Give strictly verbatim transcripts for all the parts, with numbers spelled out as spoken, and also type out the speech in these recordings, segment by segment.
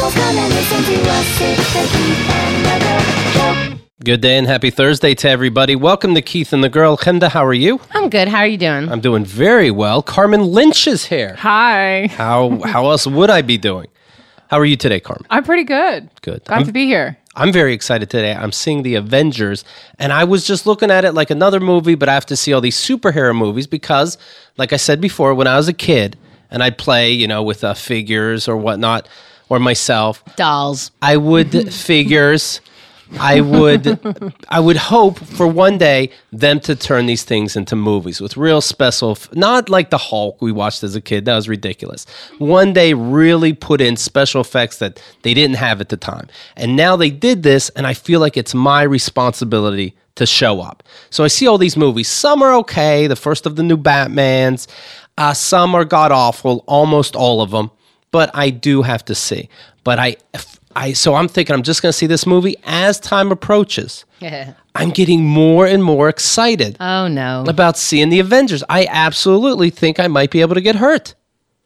come and listen to us. It's the Keith and the Girl Show. Good day and happy Thursday to everybody. Welcome to Keith and the Girl. Chemda, how are you? I'm good. How are you doing? I'm doing very well. Carmen Lynch is here. Hi. How how else would I be doing? How are you today, Carmen? I'm pretty good. Good. Glad I'm, to be here. I'm very excited today. I'm seeing The Avengers, and I was just looking at it like another movie, but I have to see all these superhero movies because, like I said before, when I was a kid and I'd play, you know, with uh, figures or whatnot, or myself. Dolls. I would figures... I would I would hope for one day them to turn these things into movies with real special, not like the Hulk we watched as a kid. That was ridiculous. One day really put in special effects that they didn't have at the time. And now they did this, and I feel like it's my responsibility to show up. So I see all these movies. Some are okay, the first of the new Batmans. Uh, some are god-awful, almost all of them. But I do have to see. But I... I, so I'm thinking I'm just going to see this movie as time approaches. Yeah. I'm getting more and more excited Oh, no. about seeing the Avengers. I absolutely think I might be able to get hurt.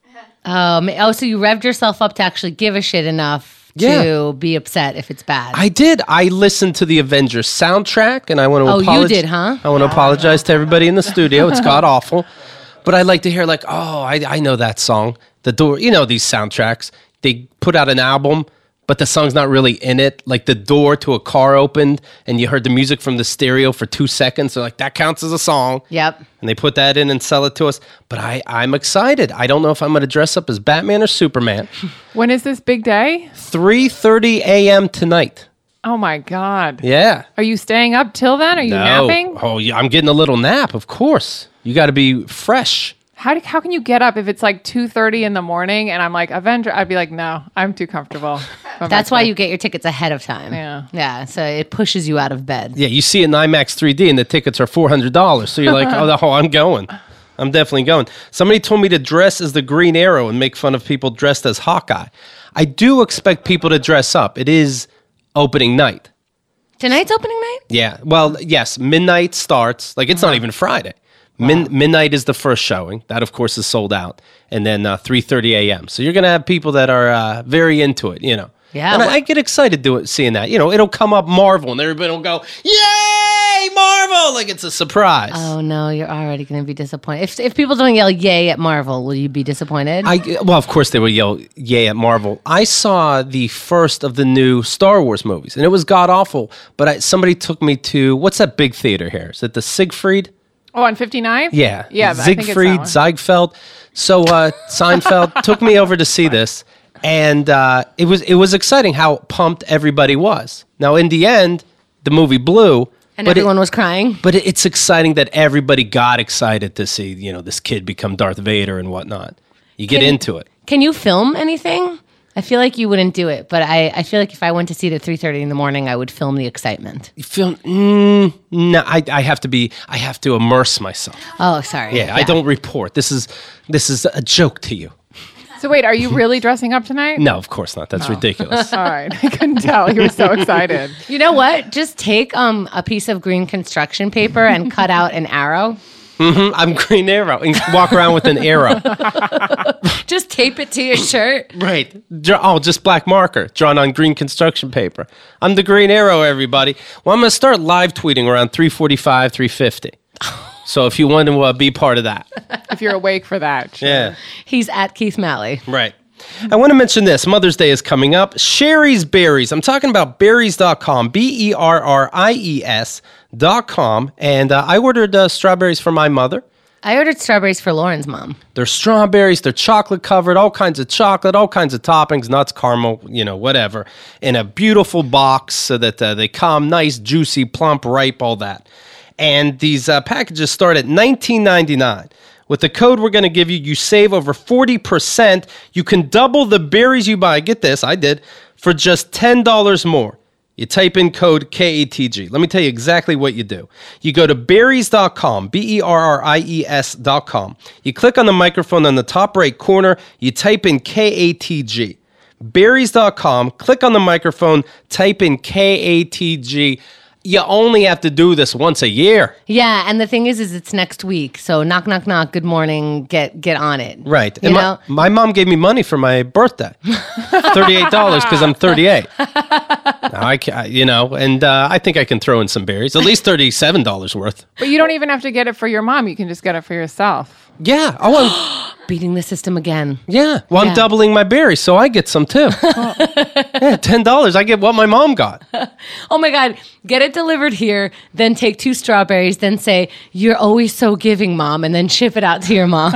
Um, oh, so you revved yourself up to actually give a shit enough Yeah. to be upset if it's bad. I did. I listened to the Avengers soundtrack, and I want to Oh, you apologize. did, huh? I want to apologize to everybody in the studio. It's god awful, but I like to hear like, oh, I, I know that song. The door. You know these soundtracks. They put out an album, but the song's not really in it. Like the door to a car opened and you heard the music from the stereo for two seconds. So like that counts as a song. Yep. And they put that in and sell it to us. But I, I'm excited. I don't know if I'm going to dress up as Batman or Superman. When is this big day? three thirty a.m. tonight. Oh my God. Yeah. Are you staying up till then? Are you No. napping? Oh, yeah. I'm getting a little nap, of course. You got to be fresh. How do, how can you get up if it's like two thirty in the morning and I'm like, Avenger? I'd be like, no, I'm too comfortable. That's why you get your tickets ahead of time. Yeah. Yeah, so it pushes you out of bed. Yeah, you see it in IMAX three D and the tickets are four hundred dollars. So you're like, oh, no, I'm going. I'm definitely going. Somebody told me to dress as the Green Arrow and make fun of people dressed as Hawkeye. I do expect people to dress up. It is opening night. Tonight's opening night? Yeah. Well, yes, midnight starts. Like, it's not even Friday. Min- midnight is the first showing. That, of course, is sold out. And then uh, three thirty a.m. So you're going to have people that are uh, very into it, you know. Yeah. And I, I get excited doing seeing that. You know, it'll come up Marvel, and everybody will go, yay, Marvel! Like it's a surprise. Oh, no, you're already going to be disappointed. If if people don't yell yay at Marvel, will you be disappointed? I, well, of course they would yell yay at Marvel. I saw the first of the new Star Wars movies, and it was god-awful. But I, somebody took me to, what's that big theater here? Is it the Siegfried? Oh, on fifty-ninth? Yeah. Yeah. I think it's that Siegfried, one. Ziegfeld. So uh, Seinfeld took me over to see this, and uh, it was it was exciting how pumped everybody was. Now, in the end, the movie blew. and but everyone it, was crying? But it, it's exciting that everybody got excited to see, you know, this kid become Darth Vader and whatnot. You get Can- into it. Can you film anything? I feel like you wouldn't do it, but I, I feel like if I went to see it at three thirty in the morning, I would film the excitement. You feel, mm, no, I, I have to be, I have to immerse myself. Oh, sorry. Yeah, I don't report. This is this is a joke to you. So wait, are you really dressing up tonight? No, of course not. That's ridiculous. All right. I couldn't tell. You were so excited. You know what? Just take um, a piece of green construction paper and cut out an arrow. Mm-hmm, I'm Green Arrow and walk around with an arrow. Just tape it to your shirt. Right. Draw, oh, just black marker drawn on green construction paper. I'm the Green Arrow, everybody. Well, I'm going to start live tweeting around three forty-five, three fifty. So if you want to uh, be part of that. If you're awake for that. Sure. Yeah. He's at Keith Malley. Right. I want to mention this. Mother's Day is coming up. Sherry's Berries. I'm talking about berries dot com. B E R R I E S dot com. And uh, I ordered uh, strawberries for my mother. I ordered strawberries for Lauren's mom. They're strawberries. They're chocolate covered. All kinds of chocolate. All kinds of toppings. Nuts, caramel, you know, whatever. In a beautiful box so that uh, they come nice, juicy, plump, ripe, all that. And these uh, packages start at nineteen ninety-nine. With the code we're going to give you, you save over forty percent. You can double the berries you buy. Get this, I did, for just ten dollars more. You type in code K A T G. Let me tell you exactly what you do. You go to berries dot com, B E R R I E S dot com. You click on the microphone on the top right corner. You type in K A T G. berries dot com, click on the microphone, type in K A T G. you only have to do this once a year. Yeah, and the thing is, is it's next week. So knock, knock, knock. Good morning. Get get on it. Right. You And know. my, my mom gave me money for my birthday, thirty-eight dollars because I'm thirty-eight. Now I ca you know, and uh, I think I can throw in some berries, at least thirty-seven dollars worth. But you don't even have to get it for your mom. You can just get it for yourself. Yeah. Oh, I'm, Beating the system again. yeah. Well, Yeah. I'm doubling my berries, so I get some too. Yeah, ten dollars. I get what my mom got. Oh my God. Get it delivered here, then take two strawberries, then say, "You're always so giving, Mom," and then ship it out to your mom.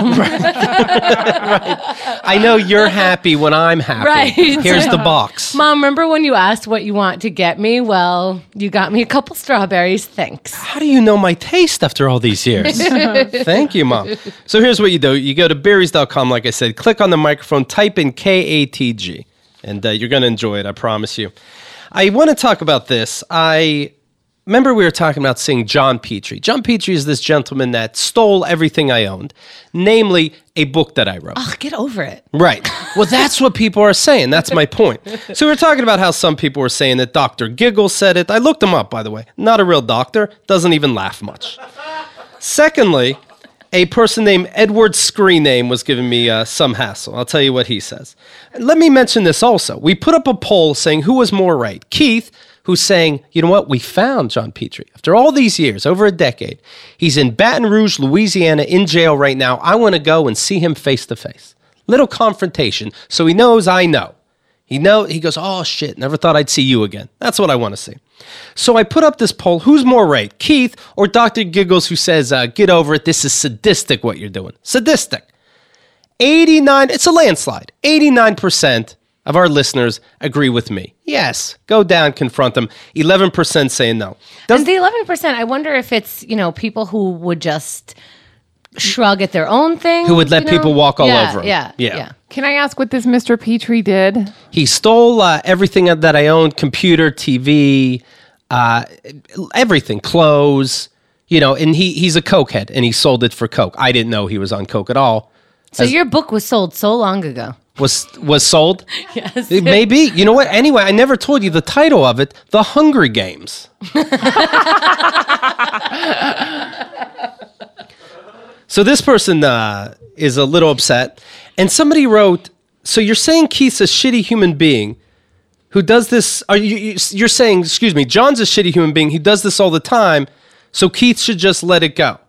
I know you're happy when I'm happy. Right. Here's the box. Mom, remember when you asked what you want to get me? Well, you got me a couple strawberries. Thanks. How do you know my taste after all these years? Thank you, Mom. So here's what you do. You go to berries dot com, like I said, click on the microphone, type in K A T G, and uh, you're going to enjoy it, I promise you. I want to talk about this. I remember we were talking about seeing John Petrie. John Petrie is this gentleman that stole everything I owned, namely a book that I wrote. Ugh, get over it. Right. Well, that's what people are saying. That's my point. So we were talking about how some people were saying that Doctor Giggle said it. I looked him up, by the way. Not a real doctor. Doesn't even laugh much. Secondly, a person named Edward Screename was giving me uh, some hassle. I'll tell you what he says. Let me mention this also. We put up a poll saying who was more right. Keith, who's saying, you know what, we found John Petrie. After all these years, over a decade, he's in Baton Rouge, Louisiana, in jail right now. I want to go and see him face to face. Little confrontation, so he knows I know. He know he goes, oh shit, never thought I'd see you again. That's what I want to see. So I put up this poll, who's more right, Keith or Doctor Giggles, who says, uh, get over it, this is sadistic what you're doing. Sadistic. eighty-nine, it's a landslide. eighty-nine percent of our listeners agree with me. Yes, go down, confront them. eleven percent say no. Does- And the eleven percent, I wonder if it's, you know, people who would just shrug at their own thing. Who would let you know? people walk all Yeah, over him. Yeah, Yeah. yeah. Can I ask what this Mister Petrie did? He stole uh, everything that I owned, computer, T V, uh, everything, clothes, you know, and he he's a cokehead, and he sold it for coke. I didn't know he was on coke at all. So your book was sold so long ago. Was was sold? Yes. Maybe. You know what? Anyway, I never told you the title of it, The Hungry Games. So this person uh, is a little upset, and somebody wrote, so you're saying Keith's a shitty human being who does this, are you, you- you're saying, excuse me, John's a shitty human being who does this all the time, so Keith should just let it go.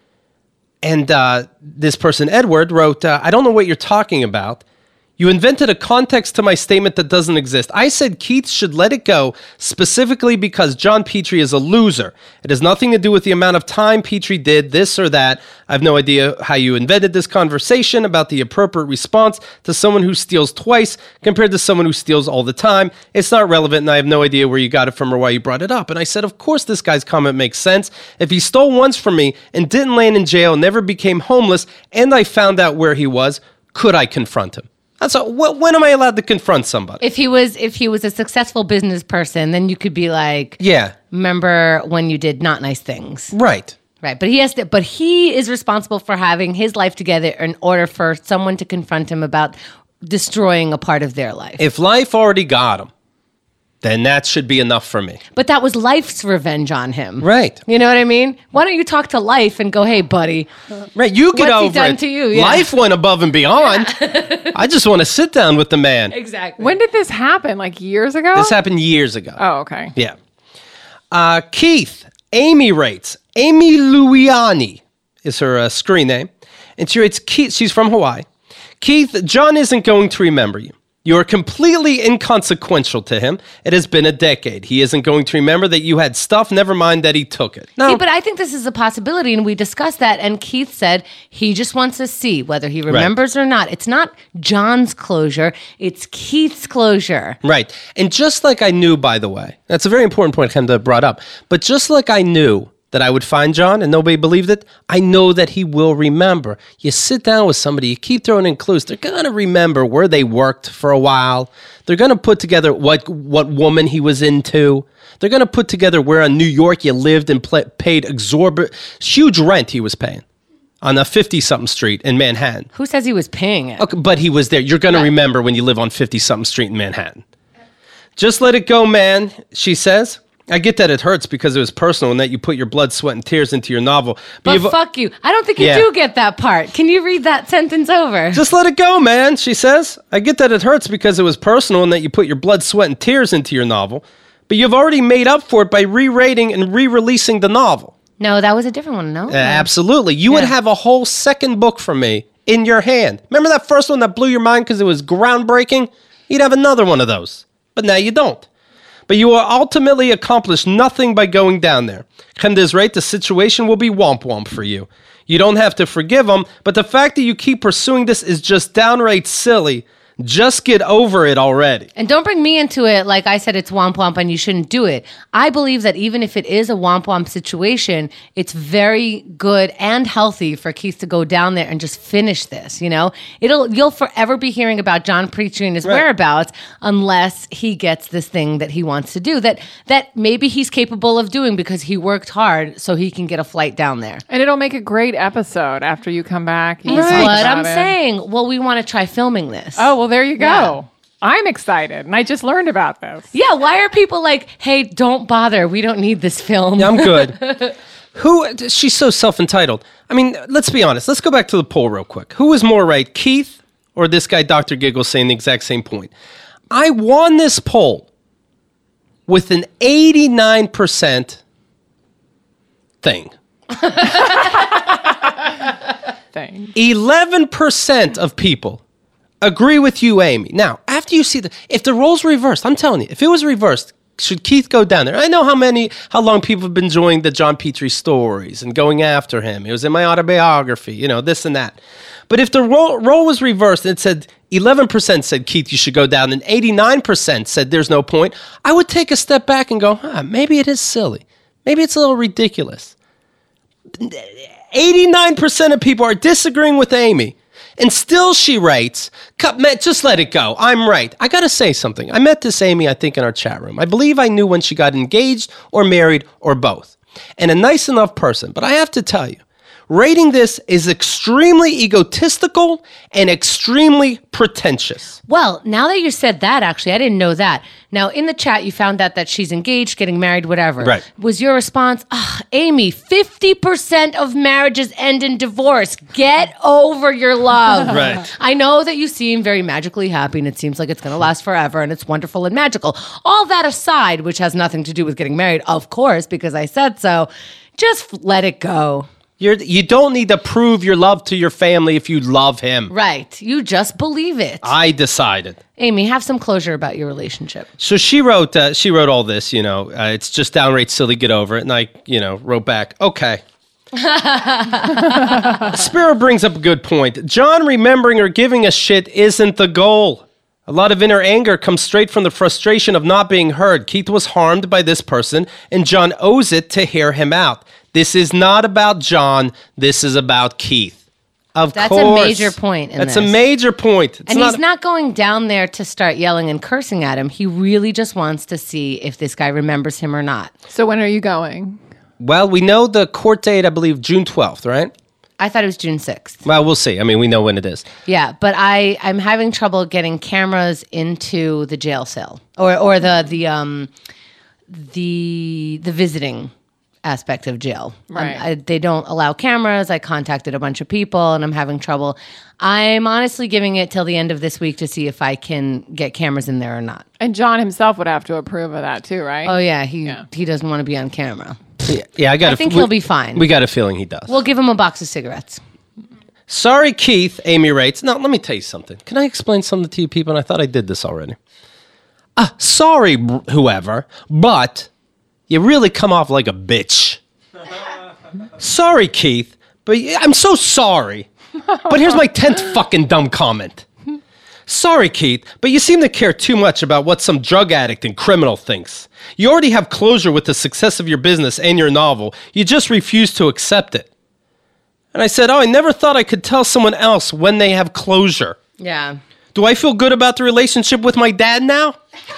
And uh, this person, Edward, wrote, uh, I don't know what you're talking about. You invented a context to my statement that doesn't exist. I said Keith should let it go specifically because John Petrie is a loser. It has nothing to do with the amount of time Petrie did this or that. I have no idea how you invented this conversation about the appropriate response to someone who steals twice compared to someone who steals all the time. It's not relevant, and I have no idea where you got it from or why you brought it up. And I said, of course this guy's comment makes sense. If he stole once from me and didn't land in jail, never became homeless, and I found out where he was, could I confront him? That's a, wh- when am I allowed to confront somebody? If he was if he was a successful business person, then you could be like, Yeah, remember when you did not nice things. right. Right. But he has to but he is responsible for having his life together in order for someone to confront him about destroying a part of their life. If life already got him, then that should be enough for me. But that was life's revenge on him. Right. You know what I mean? Why don't you talk to life and go, hey, buddy, Right, you get What's he over done it. to you? Yeah. Life went above and beyond. I just want to sit down with the man. exactly. When did this happen? Like years ago? This happened years ago. Oh, okay. Yeah. Uh, Keith, Amy writes, Amy Luiani is her uh, screen name. And she writes, Keith, she's from Hawaii. Keith, John isn't going to remember you. You are completely inconsequential to him. It has been a decade. He isn't going to remember that you had stuff, never mind that he took it. No. See, but I think this is a possibility, and we discussed that. And Keith said he just wants to see whether he remembers or not. It's not John's closure; it's Keith's closure. Right. And just like I knew, by the way, that's a very important point Kenda brought up, but just like I knew that I would find John and nobody believed it, I know that he will remember. You sit down with somebody, you keep throwing in clues, they're going to remember where they worked for a while. They're going to put together what what woman he was into. They're going to put together where in New York you lived and pla paid exorbitant, huge rent he was paying on a fifty-something street in Manhattan. Who says he was paying it? Okay, but he was there. You're going to remember when you live on fifty-something street in Manhattan. Just let it go, man, she says. I get that it hurts because it was personal and that you put your blood, sweat, and tears into your novel. But you've- fuck you. I don't think you Yeah. do get that part. Can you read that sentence over? Just let it go, man, she says. I get that it hurts because it was personal and that you put your blood, sweat, and tears into your novel. But you've already made up for it by re-rating and re-releasing the novel. No, that was a different one, no? Uh, absolutely. You would Yeah. have a whole second book from me in your hand. Remember that first one that blew your mind because it was groundbreaking? You'd have another one of those. But now you don't. But you will ultimately accomplish nothing by going down there. Khenda's right, the situation will be womp womp for you. You don't have to forgive him, but the fact that you keep pursuing this is just downright silly. Just get over it already. And don't bring me into it like I said it's womp womp and you shouldn't do it. I believe that even if it is a womp womp situation, it's very good and healthy for Keith to go down there and just finish this, you know? It'll you'll forever be hearing about John Preacher and his Right. whereabouts unless he gets this thing that he wants to do that that maybe he's capable of doing because he worked hard so he can get a flight down there. And it'll make a great episode after you come back. You That's can talk what about I'm it. saying. Well, we want to try filming this. Oh, well, there you go. Yeah. I'm excited, and I just learned about this. Yeah, why are people like, hey, don't bother. We don't need this film. Yeah, I'm good. Who? She's so self-entitled. I mean, let's be honest. Let's go back to the poll real quick. Who was more right, Keith or this guy, Doctor Giggles, saying the exact same point? I won this poll with an eighty-nine percent thing. Thing. eleven percent of people agree with you, Amy. Now, after you see the, if the roles reversed, I'm telling you, if it was reversed, should Keith go down there? I know how many, how long people have been enjoying the John Petrie stories and going after him. It was in my autobiography, you know, this and that. But if the role, role was reversed and it said eleven percent said, Keith, you should go down, and eighty-nine percent said there's no point, I would take a step back and go, huh, maybe it is silly. Maybe it's a little ridiculous. eighty-nine percent of people are disagreeing with Amy. And still she writes, "Cut, Matt, just let it go. I'm right." I got to say something. I met this Amy, I think, in our chat room. I believe I knew when she got engaged or married or both. And a nice enough person. But I have to tell you, rating this is extremely egotistical and extremely pretentious. Well, now that you said that, actually, I didn't know that. Now, in the chat, you found out that she's engaged, getting married, whatever. Right. Was your response, "Ah, Amy, fifty percent of marriages end in divorce. Get over your love." Right. I know that you seem very magically happy and it seems like it's going to last forever and it's wonderful and magical. All that aside, which has nothing to do with getting married, of course, because I said so, just let it go. You're, you don't need to prove your love to your family if you love him. Right. You just believe it. I decided. Amy, have some closure about your relationship. So she wrote, uh, she wrote all this, you know, uh, it's just downright silly, get over it. And I, you know, wrote back, okay. Spiro brings up a good point. John remembering or giving a shit isn't the goal. A lot of inner anger comes straight from the frustration of not being heard. Keith was harmed by this person, and John owes it to hear him out. This is not about John. This is about Keith. Of That's course. a major point in That's a this. major point. It's And he's not going down there to start yelling and cursing at him. He really just wants to see if this guy remembers him or not. So when are you going? Well, we know the court date, I believe, June twelfth, right? I thought it was June sixth. Well, we'll see. I mean, we know when it is. Yeah, but I, I'm having trouble getting cameras into the jail cell or or the the um the the visiting aspect of jail. Right. Um, I, they don't allow cameras. I contacted a bunch of people and I'm having trouble. I'm honestly giving it till the end of this week to see if I can get cameras in there or not. And John himself would have to approve of that too, right? Oh yeah, he Yeah. he doesn't want to be on camera. Yeah, yeah I got. I think he'll be fine. We got a feeling he does. We'll give him a box of cigarettes. Sorry, Keith. Amy writes. Now, let me tell you something. Can I explain something to you people? And I thought I did this already. Uh, sorry, br- whoever, but you really come off like a bitch. Sorry, Keith, but y- I'm so sorry. But here's my tenth fucking dumb comment. Sorry, Keith, but you seem to care too much about what some drug addict and criminal thinks. You already have closure with the success of your business and your novel. You just refuse to accept it. And I said, oh, I never thought I could tell someone else when they have closure. Yeah. Do I feel good about the relationship with my dad now?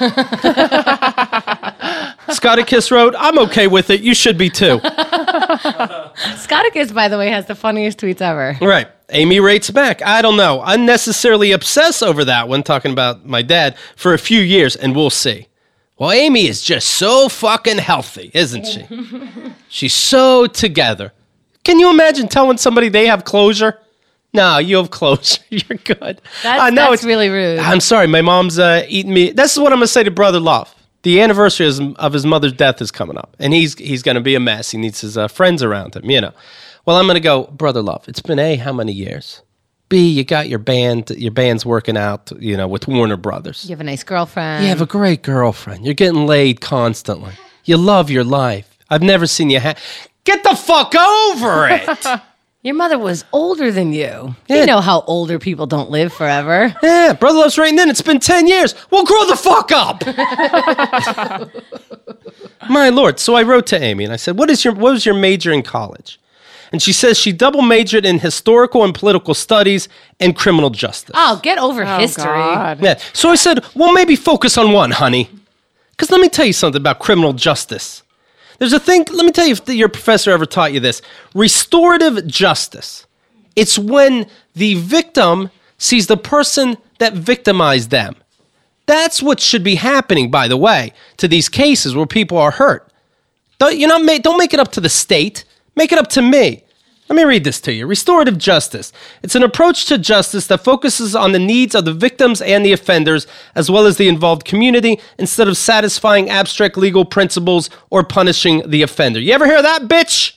Scotticus wrote, I'm okay with it. You should be too. Scotticus, by the way, has the funniest tweets ever. Right. Amy rates back. I don't know. Unnecessarily obsess over that one, talking about my dad, for a few years, and we'll see. Well, Amy is just so fucking healthy, isn't she? She's so together. Can you imagine telling somebody they have closure? No, you have closure. You're good. That's, I know that's it's really rude. I'm sorry. My mom's uh, eating me. This is what I'm going to say to Brother Love. The anniversary of his, of his mother's death is coming up, and he's he's going to be a mess. He needs his uh, friends around him, you know. Well, I'm going to go, Brother Love, it's been A, how many years? B, you got your band. Your band's working out, you know, with Warner Brothers. You have a nice girlfriend. You have a great girlfriend. You're getting laid constantly. You love your life. I've never seen you ha- Get the fuck over it! Your mother was older than you. Yeah. You know how older people don't live forever. Yeah, Brother Love's writing in. It's been ten years. Well, grow the fuck up. My Lord. So I wrote to Amy and I said, what is your what was your major in college? And she says she double majored in historical and political studies and criminal justice. Oh, get over Oh, history. God. Yeah. So I said, well, maybe focus on one, honey. Because let me tell you something about criminal justice. There's a thing, let me tell you if your professor ever taught you this. Restorative justice. It's when the victim sees the person that victimized them. That's what should be happening, by the way, to these cases where people are hurt. Don't, you're not ma- don't make it up to the state. Make it up to me. Let me read this to you. Restorative justice. It's an approach to justice that focuses on the needs of the victims and the offenders, as well as the involved community, instead of satisfying abstract legal principles or punishing the offender. You ever hear that, bitch?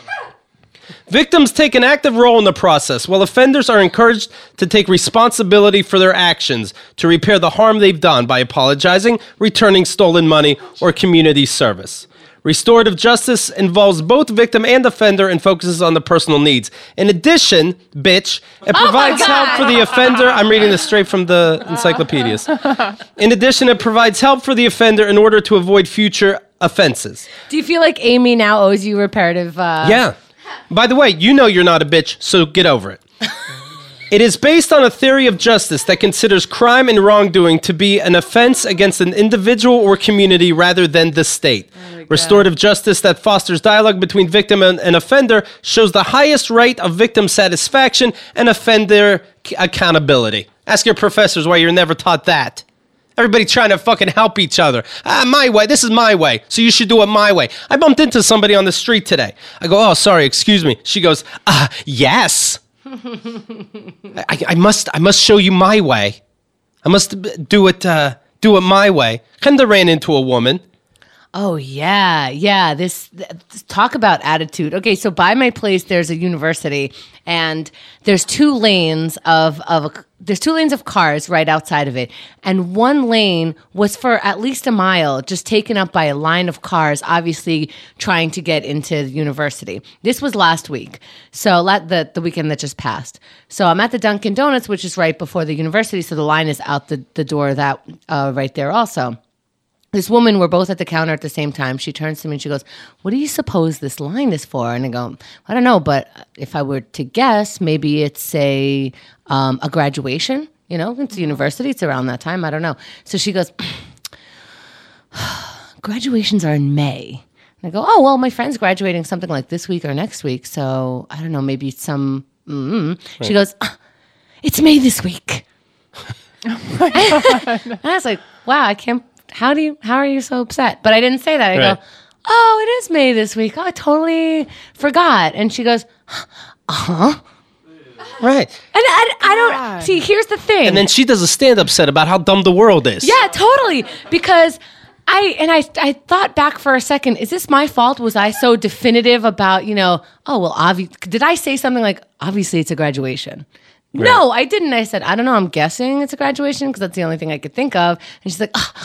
Victims take an active role in the process, while offenders are encouraged to take responsibility for their actions to repair the harm they've done by apologizing, returning stolen money, or community service. Restorative justice involves both victim and offender and focuses on the personal needs. In addition, bitch, it provides help for the offender. I'm reading this straight from the encyclopedias. In addition, it provides help for the offender in order to avoid future offenses. Do you feel like Amy now owes you reparative? Uh, Yeah. By the way, you know you're not a bitch, so get over it. It is based on a theory of justice that considers crime and wrongdoing to be an offense against an individual or community rather than the state. Oh, restorative justice that fosters dialogue between victim and, and offender shows the highest rate of victim satisfaction and offender c- accountability. Ask your professors why you're never taught that. Everybody trying to fucking help each other. Ah, my way. This is my way. So you should do it my way. I bumped into somebody on the street today. I go, oh, sorry, excuse me. She goes, ah, uh, yes. I, I must I must show you my way. I must do it uh, do it my way. Kinda ran into a woman. Oh yeah, yeah. This, this talk about attitude. Okay, so by my place there's a university, and there's two lanes of of a, there's two lanes of cars right outside of it, and one lane was for at least a mile just taken up by a line of cars, obviously trying to get into the university. This was last week, so la- the the weekend that just passed. So I'm at the Dunkin' Donuts, which is right before the university, so the line is out the the door that uh, right there also. This woman, we're both at the counter at the same time. She turns to me and she goes, what do you suppose this line is for? And I go, I don't know, but if I were to guess, maybe it's a um, a graduation. You know, it's a university. It's around that time. I don't know. So she goes, graduations are in May. And I go, oh, well, my friend's graduating something like this week or next week. So I don't know, maybe some, mm-hmm. Right. She goes, it's May this week. Oh my God. And I was like, wow, I can't. How do you? How are you so upset? But I didn't say that. I right. go, oh, it is May this week. Oh, I totally forgot. And she goes, uh huh. Right. And I, I don't see. Here's the thing. And then she does a stand-up set about how dumb the world is. Yeah, totally. Because I and I I thought back for a second. Is this my fault? Was I so definitive about you know? Oh well, obvi- did I say something like obviously it's a graduation? Right. No, I didn't. I said, I don't know. I'm guessing it's a graduation because that's the only thing I could think of. And she's like, oh.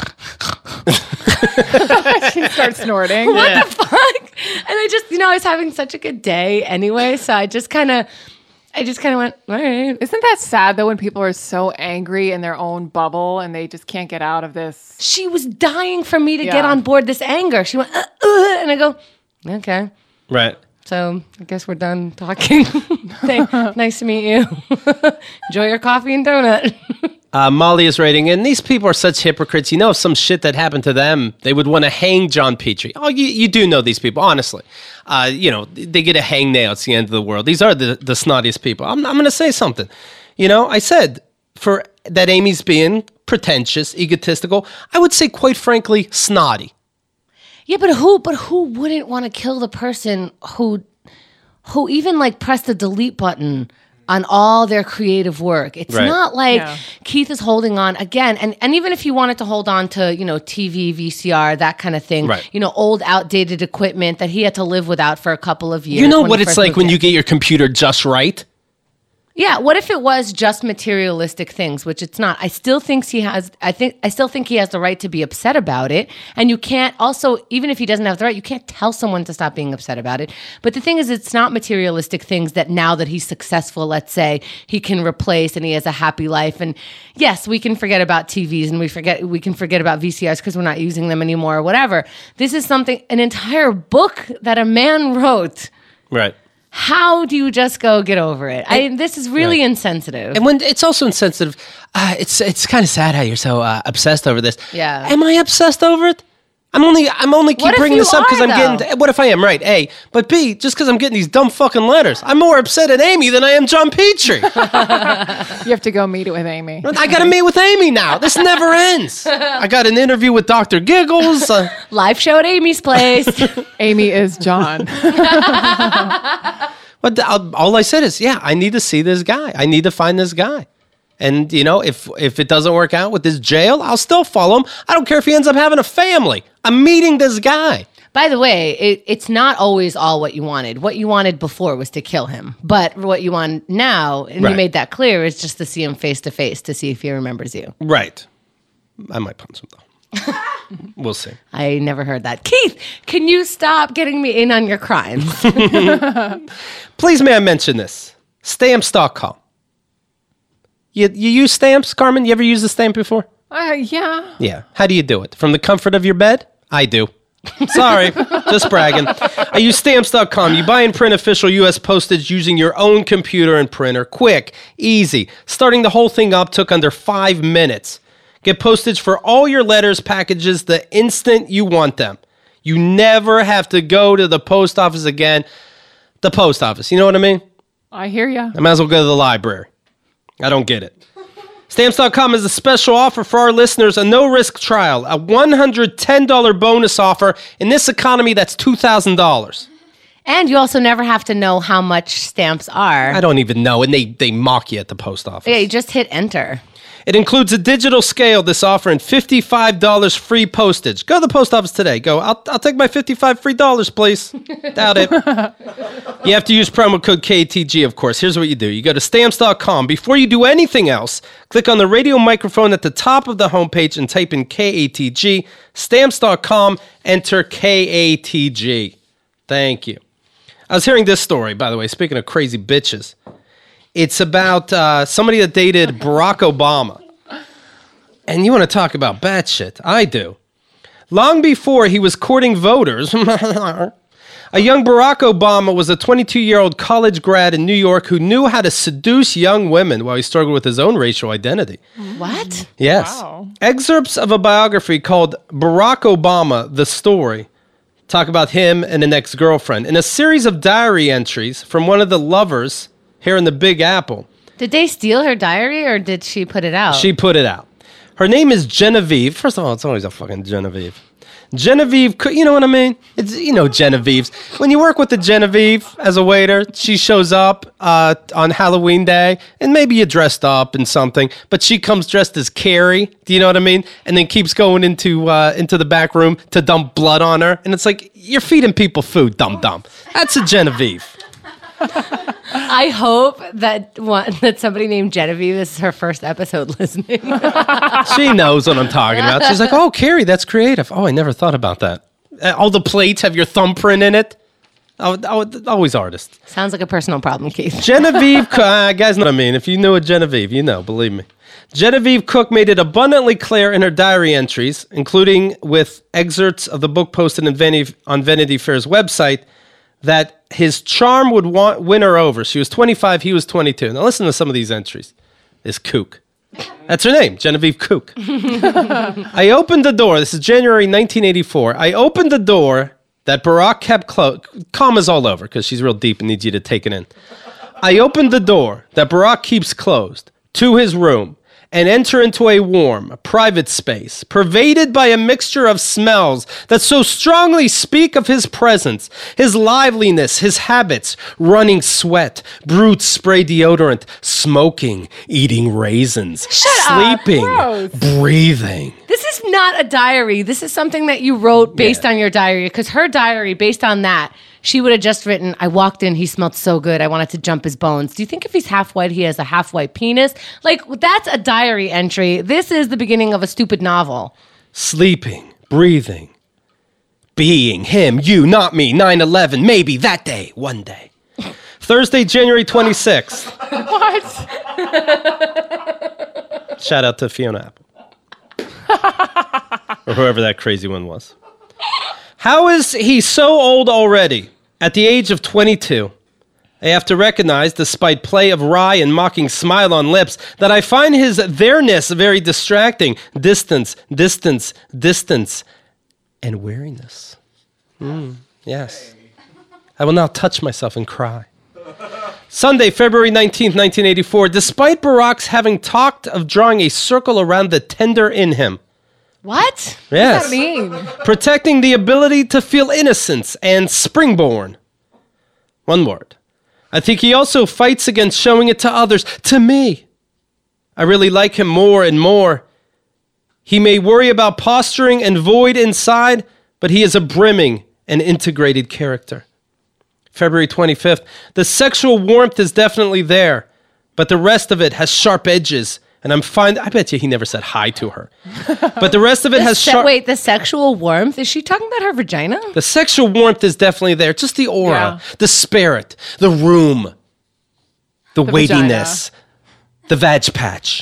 She starts snorting. What yeah. the fuck? And I just, you know, I was having such a good day anyway. So I just kind of, I just kind of went, all right. Isn't that sad though when people are so angry in their own bubble and they just can't get out of this? She was dying for me to yeah. get on board this anger. She went, uh, uh, and I go, okay. Right. So I guess we're done talking. Nice to meet you. Enjoy your coffee and donut. uh, Molly is writing, and these people are such hypocrites. You know, if some shit that happened to them, they would want to hang John Petrie. Oh, you, you do know these people, honestly. Uh, you know, they get a hangnail. It's the end of the world. These are the, the snottiest people. I'm, I'm going to say something. You know, I said, for that Amy's being pretentious, egotistical. I would say, quite frankly, snotty. Yeah, but who but who wouldn't want to kill the person who who even like pressed the delete button on all their creative work? It's Right. not like Yeah. Keith is holding on again, and, and even if you wanted to hold on to, you know, T V, V C R, that kind of thing, Right. you know, old outdated equipment that he had to live without for a couple of years. You know when what he it's first like moved when in. you get your computer just right? Yeah, what if it was just materialistic things, which it's not? I still think he has I think I still think he has the right to be upset about it. And you can't also, even if he doesn't have the right, you can't tell someone to stop being upset about it. But the thing is, it's not materialistic things that now that he's successful, let's say, he can replace and he has a happy life. And yes, we can forget about T Vs and we forget we can forget about V C Rs because we're not using them anymore or whatever. This is something, an entire book that a man wrote. Right. How do you just go get over it? I this is really insensitive. And when it's also insensitive, uh, it's it's kind of sad how you're so uh, obsessed over this. Yeah. Am I obsessed over it? I'm only I'm only keep What if bringing you this up because are, I'm though? getting. What if I am right? A, but B, just because I'm getting these dumb fucking letters, I'm more upset at Amy than I am John Petrie. You have to go meet it with Amy. I got to meet with Amy now. This never ends. I got an interview with Doctor Giggles. Uh, Live show at Amy's place. Amy is John. but the, all all I said is, yeah, I need to see this guy. I need to find this guy. And, you know, if if it doesn't work out with this jail, I'll still follow him. I don't care if he ends up having a family. I'm meeting this guy. By the way, it, it's not always all what you wanted. What you wanted before was to kill him. But what you want now, and Right. you made that clear, is just to see him face to face to see if he remembers you. Right. I might punch him, though. We'll see. I never heard that. Keith, can you stop getting me in on your crimes? Please, may I mention this? Stamps dot com. You, you use stamps, Carmen? You ever used a stamp before? Uh, yeah. Yeah. How do you do it? From the comfort of your bed? I do. Sorry, just bragging. I use stamps dot com. You buy and print official U S postage using your own computer and printer. Quick, easy. Starting the whole thing up took under five minutes. Get postage for all your letters, packages the instant you want them. You never have to go to the post office again. The post office, you know what I mean? I hear ya. I might as well go to the library. I don't get it. Stamps dot com is a special offer for our listeners, a no-risk trial, a one hundred ten dollars bonus offer. In this economy, that's two thousand dollars. And you also never have to know how much stamps are. I don't even know, and they, they mock you at the post office. Yeah, you just hit enter. It includes a digital scale, this offer, and fifty-five dollars free postage. Go to the post office today. Go, I'll, I'll take my fifty-five free dollars, please. Doubt it. You have to use promo code K A T G, of course. Here's what you do. You go to stamps dot com. Before you do anything else, click on the radio microphone at the top of the homepage and type in K A T G. Stamps dot com, enter K A T G. Thank you. I was hearing this story, by the way, speaking of crazy bitches. It's about uh, somebody that dated Barack Obama. And you want to talk about batshit? I do. Long before he was courting voters, a young Barack Obama was a twenty-two-year-old college grad in New York who knew how to seduce young women while he struggled with his own racial identity. What? Yes. Wow. Excerpts of a biography called Barack Obama, The Story, talk about him and an ex-girlfriend. In a series of diary entries from one of the lovers here in the Big Apple, Did they steal her diary or did she put it out? she put it out. Her name is Genevieve. First of all, it's always a fucking Genevieve. Genevieve, Cook- you know what I mean? It's, you know, Genevieve's. When you work with the Genevieve as a waiter, she shows up uh, on Halloween day, and maybe you dressed up in something, but she comes dressed as Carrie. Do you know what I mean? And then keeps going into uh, into the back room to dump blood on her, and it's like you're feeding people food, dum dum. That's a Genevieve. I hope that one, that somebody named Genevieve, this is her first episode listening. She knows what I'm talking about. She's like, "Oh, Carrie, that's creative. Oh, I never thought about that. Uh, all the plates have your thumbprint in it. Oh, oh, always artists." Sounds like a personal problem, Keith. Genevieve, uh, guys know what I mean. If you knew a Genevieve, you know, believe me. Genevieve Cook made it abundantly clear in her diary entries, including with excerpts of the book posted in Vanity, on Vanity Fair's website, that his charm would want, win her over. She was twenty-five, he was twenty-two. Now listen to some of these entries. This Kook. That's her name, Genevieve Kook. I opened the door. This is January nineteen eighty-four. I opened the door that Barack kept closed. Commas all over because she's real deep and needs you to take it in. I opened the door that Barack keeps closed to his room, and enter into a warm, private space, pervaded by a mixture of smells that so strongly speak of his presence, his liveliness, his habits, running sweat, brute spray deodorant, smoking, eating raisins, up. sleeping, Gross. breathing. This is not a diary. This is something that you wrote based Yeah. on your diary. Because her diary, based on that, she would have just written, I walked in, he smelled so good, I wanted to jump his bones. Do you think if he's half white, he has a half white penis? Like, that's a diary entry. This is the beginning of a stupid novel. Sleeping, breathing, being him, you, not me, nine eleven, maybe that day, one day. Thursday, January twenty-sixth. What? Shout out to Fiona Apple. Or whoever that crazy one was. How is he so old already? At the age of twenty-two. I have to recognize, despite play of wry and mocking smile on lips, that I find his there-ness very distracting. Distance, distance, distance, and weariness. Mm, yes. I will now touch myself and cry. Sunday, February nineteenth, nineteen eighty-four. Despite Barack's having talked of drawing a circle around the tender in him. What? Yes. What does that mean? Protecting the ability to feel innocence and springborn. One word. I think he also fights against showing it to others, to me. I really like him more and more. He may worry about posturing and void inside, but he is a brimming and integrated character. February twenty-fifth. The sexual warmth is definitely there, but the rest of it has sharp edges. And I'm fine. I bet you he never said hi to her. But the rest of it The has se- sharp... Wait, the sexual warmth? Is she talking about her vagina? The sexual warmth is definitely there. Just the aura, Yeah. the spirit, the room, the, weightiness, the vag patch,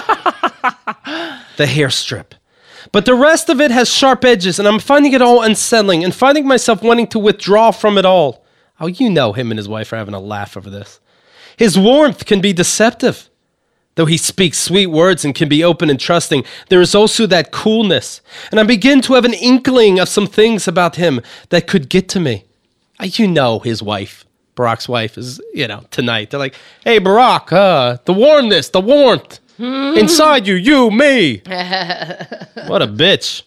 the hair strip. But the rest of it has sharp edges, and I'm finding it all unsettling and finding myself wanting to withdraw from it all. Oh, you know him and his wife are having a laugh over this. His warmth can be deceptive. Though he speaks sweet words and can be open and trusting, there is also that coolness. And I begin to have an inkling of some things about him that could get to me. Uh, You know his wife, Barack's wife, is, you know, tonight. They're like, hey, Barack, uh, the warmness, the warmth. Inside you, you, me. What a bitch.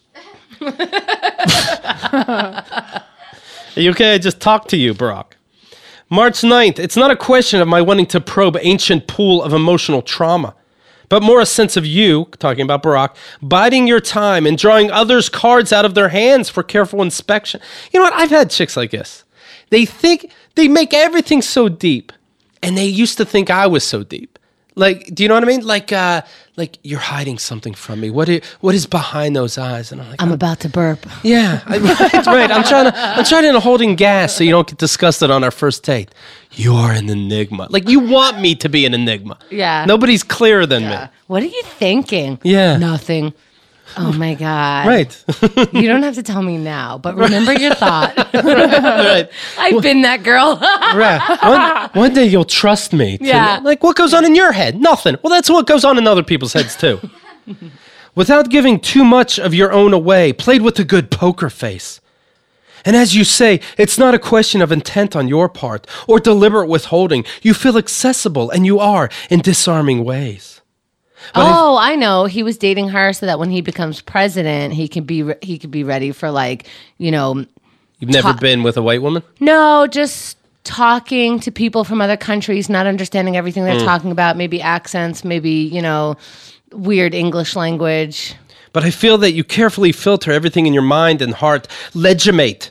Are you okay? I just talked to you, Barack. March ninth, it's not a question of my wanting to probe ancient pool of emotional trauma, but more a sense of you, talking about Barack, biding your time and drawing others' cards out of their hands for careful inspection. You know what? I've had chicks like this. They think, they make everything so deep, and they used to think I was so deep. Like, do you know what I mean? Like, uh, like you're hiding something from me. What is, what is behind those eyes? And I'm like, I'm about to burp. yeah, I, right, right. I'm trying to, I'm trying to holding gas so you don't get disgusted on our first date. You're an enigma. Like you want me to be an enigma. Yeah. Nobody's clearer than me. What are you thinking? Yeah. Nothing. Oh my God. Right. You don't have to tell me now, but remember your thought. right. I've been that girl. Right. One, one day you'll trust me. to- Yeah. Like what goes on in your head? Nothing. Well, that's what goes on in other people's heads too. Without giving too much of your own away, played with a good poker face. And as you say, it's not a question of intent on your part or deliberate withholding. You feel accessible, and you are in disarming ways. But if- Oh, I know. He was dating her so that when he becomes president, he can be re- he could be ready for like, you know, You've never Ta- been with a white woman? no, just talking to people from other countries, not understanding everything Mm. they're talking about, maybe accents, maybe, you know, weird English language. But I feel that you carefully filter everything in your mind and heart. Legitimate.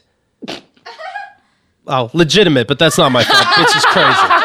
Oh, legitimate, but that's not my fault. Bitch is crazy.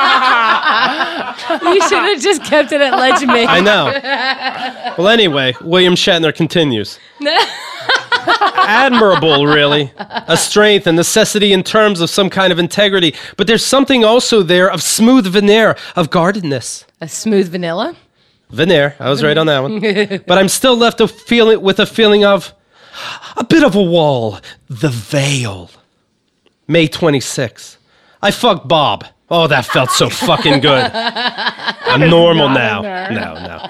You should have just kept it at legitimate. I know. Well, anyway, William Shatner continues. Admirable, really. A strength and necessity in terms of some kind of integrity. But there's something also there of smooth veneer, of guardedness. A smooth vanilla? Veneer, I was right on that one. But I'm still left to feel it with a feeling of a bit of a wall. The veil. May twenty-sixth. I fucked Bob. Oh, that felt so fucking good. I'm normal not now. in there. No, no.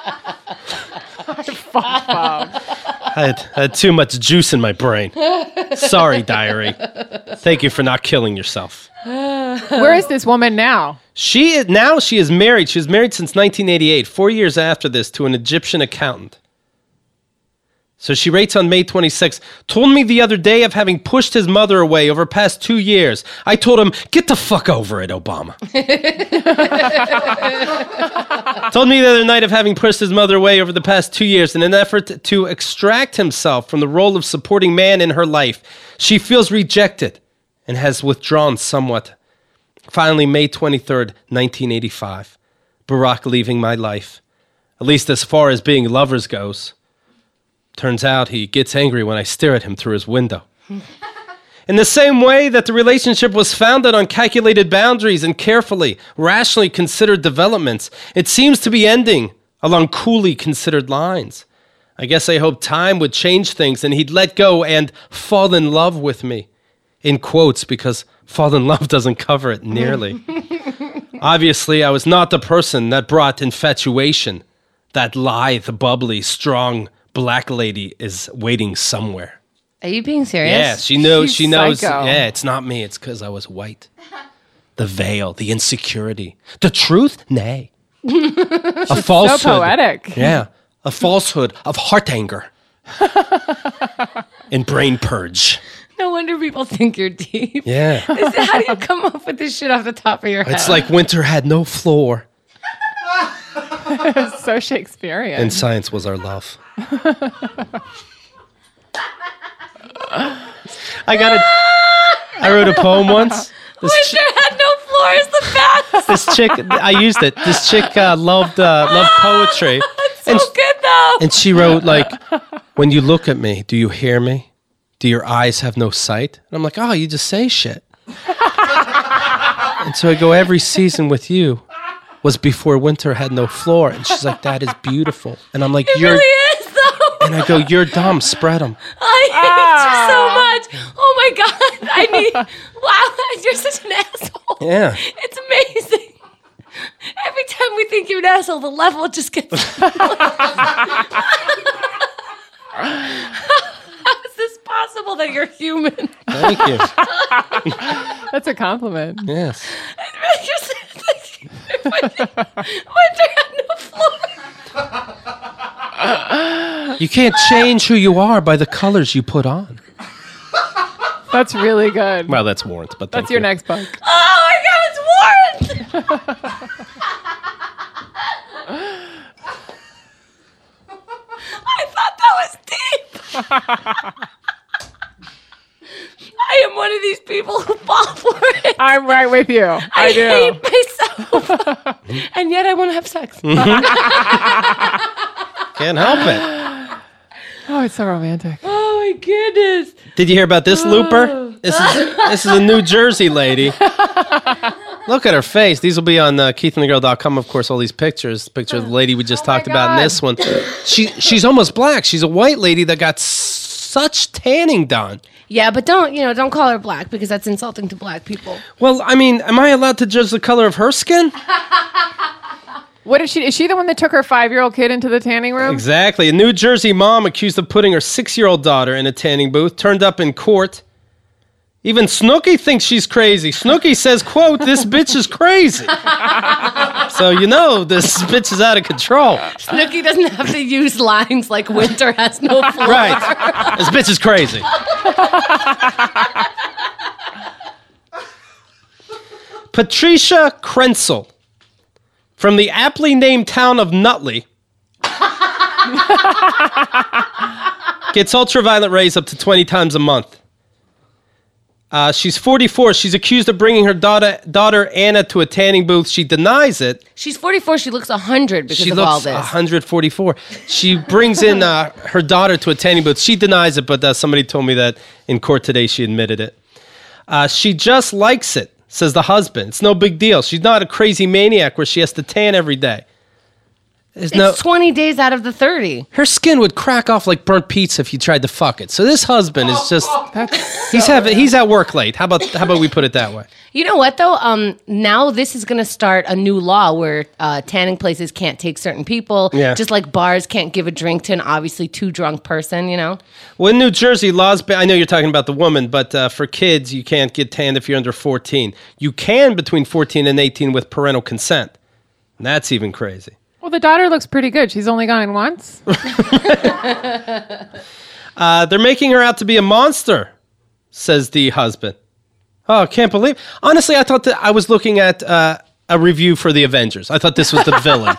Fuck Bob. I had, I had too much juice in my brain. Sorry, diary. Thank you for not killing yourself. Where is this woman now? She is, now she is married. She was married since nineteen eighty-eight, four years after this, to an Egyptian accountant. So she writes on May twenty-sixth, told me the other day of having pushed his mother away over past two years. I told him, get the fuck over it, Obama. Told me the other night of having pushed his mother away over the past two years in an effort to extract himself from the role of supporting man in her life. She feels rejected and has withdrawn somewhat. Finally, May twenty-third, nineteen eighty-five. Barack leaving my life, at least as far as being lovers goes. Turns out he gets angry when I stare at him through his window. In the same way that the relationship was founded on calculated boundaries and carefully, rationally considered developments, it seems to be ending along coolly considered lines. I guess I hoped time would change things and he'd let go and fall in love with me. In quotes, because fall in love doesn't cover it nearly. Obviously, I was not the person that brought infatuation. That lithe, bubbly, strong black lady is waiting somewhere. Are you being serious? Yeah, she knows. She's she knows. psycho. Yeah, it's not me. It's because I was white. The veil, the insecurity, the truth. Nay, a falsehood. So poetic. Yeah, a falsehood of heart anger and brain purge. No wonder people think you're deep. Yeah, How do you come up with this shit off the top of your head? it's like winter had no floor, So Shakespearean. and science was our love. I got a. I wrote a poem once. This ch- Winter had no floor is the best. this chick, I used it. This chick uh, loved uh, loved poetry, It's so and good though. and she wrote like, "When you look at me, do you hear me? Do your eyes have no sight?" And I'm like, "Oh, you just say shit." And so I go, "Every season with you was before winter had no floor." And she's like, "That is beautiful." And I'm like, It "You're," really is though. and I go, "You're dumb. Spread them." I hate you so much. Oh my god. I need. Wow, you're such an asshole. Yeah. It's amazing. Every time we think you're an asshole, the level just gets. How is this possible that you're human? Thank you. That's a compliment. Yes. Just, winter had no floor. You can't change who you are by the colors you put on. That's really good. Well, that's Warrant, but That's your next book. Oh my god, it's Warren! I thought that was deep. I am one of these people who fall for it. I'm right with you. I, I do. hate myself. And yet I want to have sex. Can't help it. Oh, it's so romantic. Oh my goodness. Did you hear about this looper? This is this is a New Jersey lady. Look at her face. These will be on uh, keith and the girl dot com, of course, all these pictures. Picture of the lady we just Oh my talked about in God. this one. She She's almost black. She's a white lady that got s- such tanning done. Yeah, but don't, you know, don't call her black because that's insulting to black people. Well, I mean, am I allowed to judge the color of her skin? What is she? Is she the one that took her five-year-old kid into the tanning room? Exactly. A New Jersey mom accused of putting her six-year-old daughter in a tanning booth turned up in court. Even Snooki thinks she's crazy. Snooki says, quote, "This bitch is crazy." So, you know, this bitch is out of control. Snooki doesn't have to use lines like winter has no floor. Right. This bitch is crazy. Patricia Krenzel, from the aptly named town of Nutley, gets ultraviolet rays up to twenty times a month. Uh, she's forty-four. She's accused of bringing her daughter, daughter Anna to a tanning booth. She denies it. She's forty-four. She looks one hundred because She of all looks this. one hundred forty-four. She brings in uh, her daughter to a tanning booth. She denies it, but uh, somebody told me that in court today she admitted it. Uh, she just likes it, says the husband. It's no big deal. She's not a crazy maniac where she has to tan every day. There's It's no, twenty days out of the thirty. her skin would crack off like burnt pizza if you tried to fuck it. So this husband is just he's having he's at work late. How about how about we put it that way? You know what though? Um, now this is going to start a new law where uh, tanning places can't take certain people. Yeah. Just like bars can't give a drink to an obviously too drunk person. You know. Well, in New Jersey, laws. ba- I know you're talking about the woman, but uh, for kids, you can't get tanned if you're under fourteen. You can between fourteen and eighteen with parental consent. And that's even crazy. Well, the daughter looks pretty good. She's only gone once. Uh, they're making her out to be a monster, says the husband. Oh, I can't believe. Honestly, I thought that I was looking at uh, a review for the Avengers. I thought this was the villain.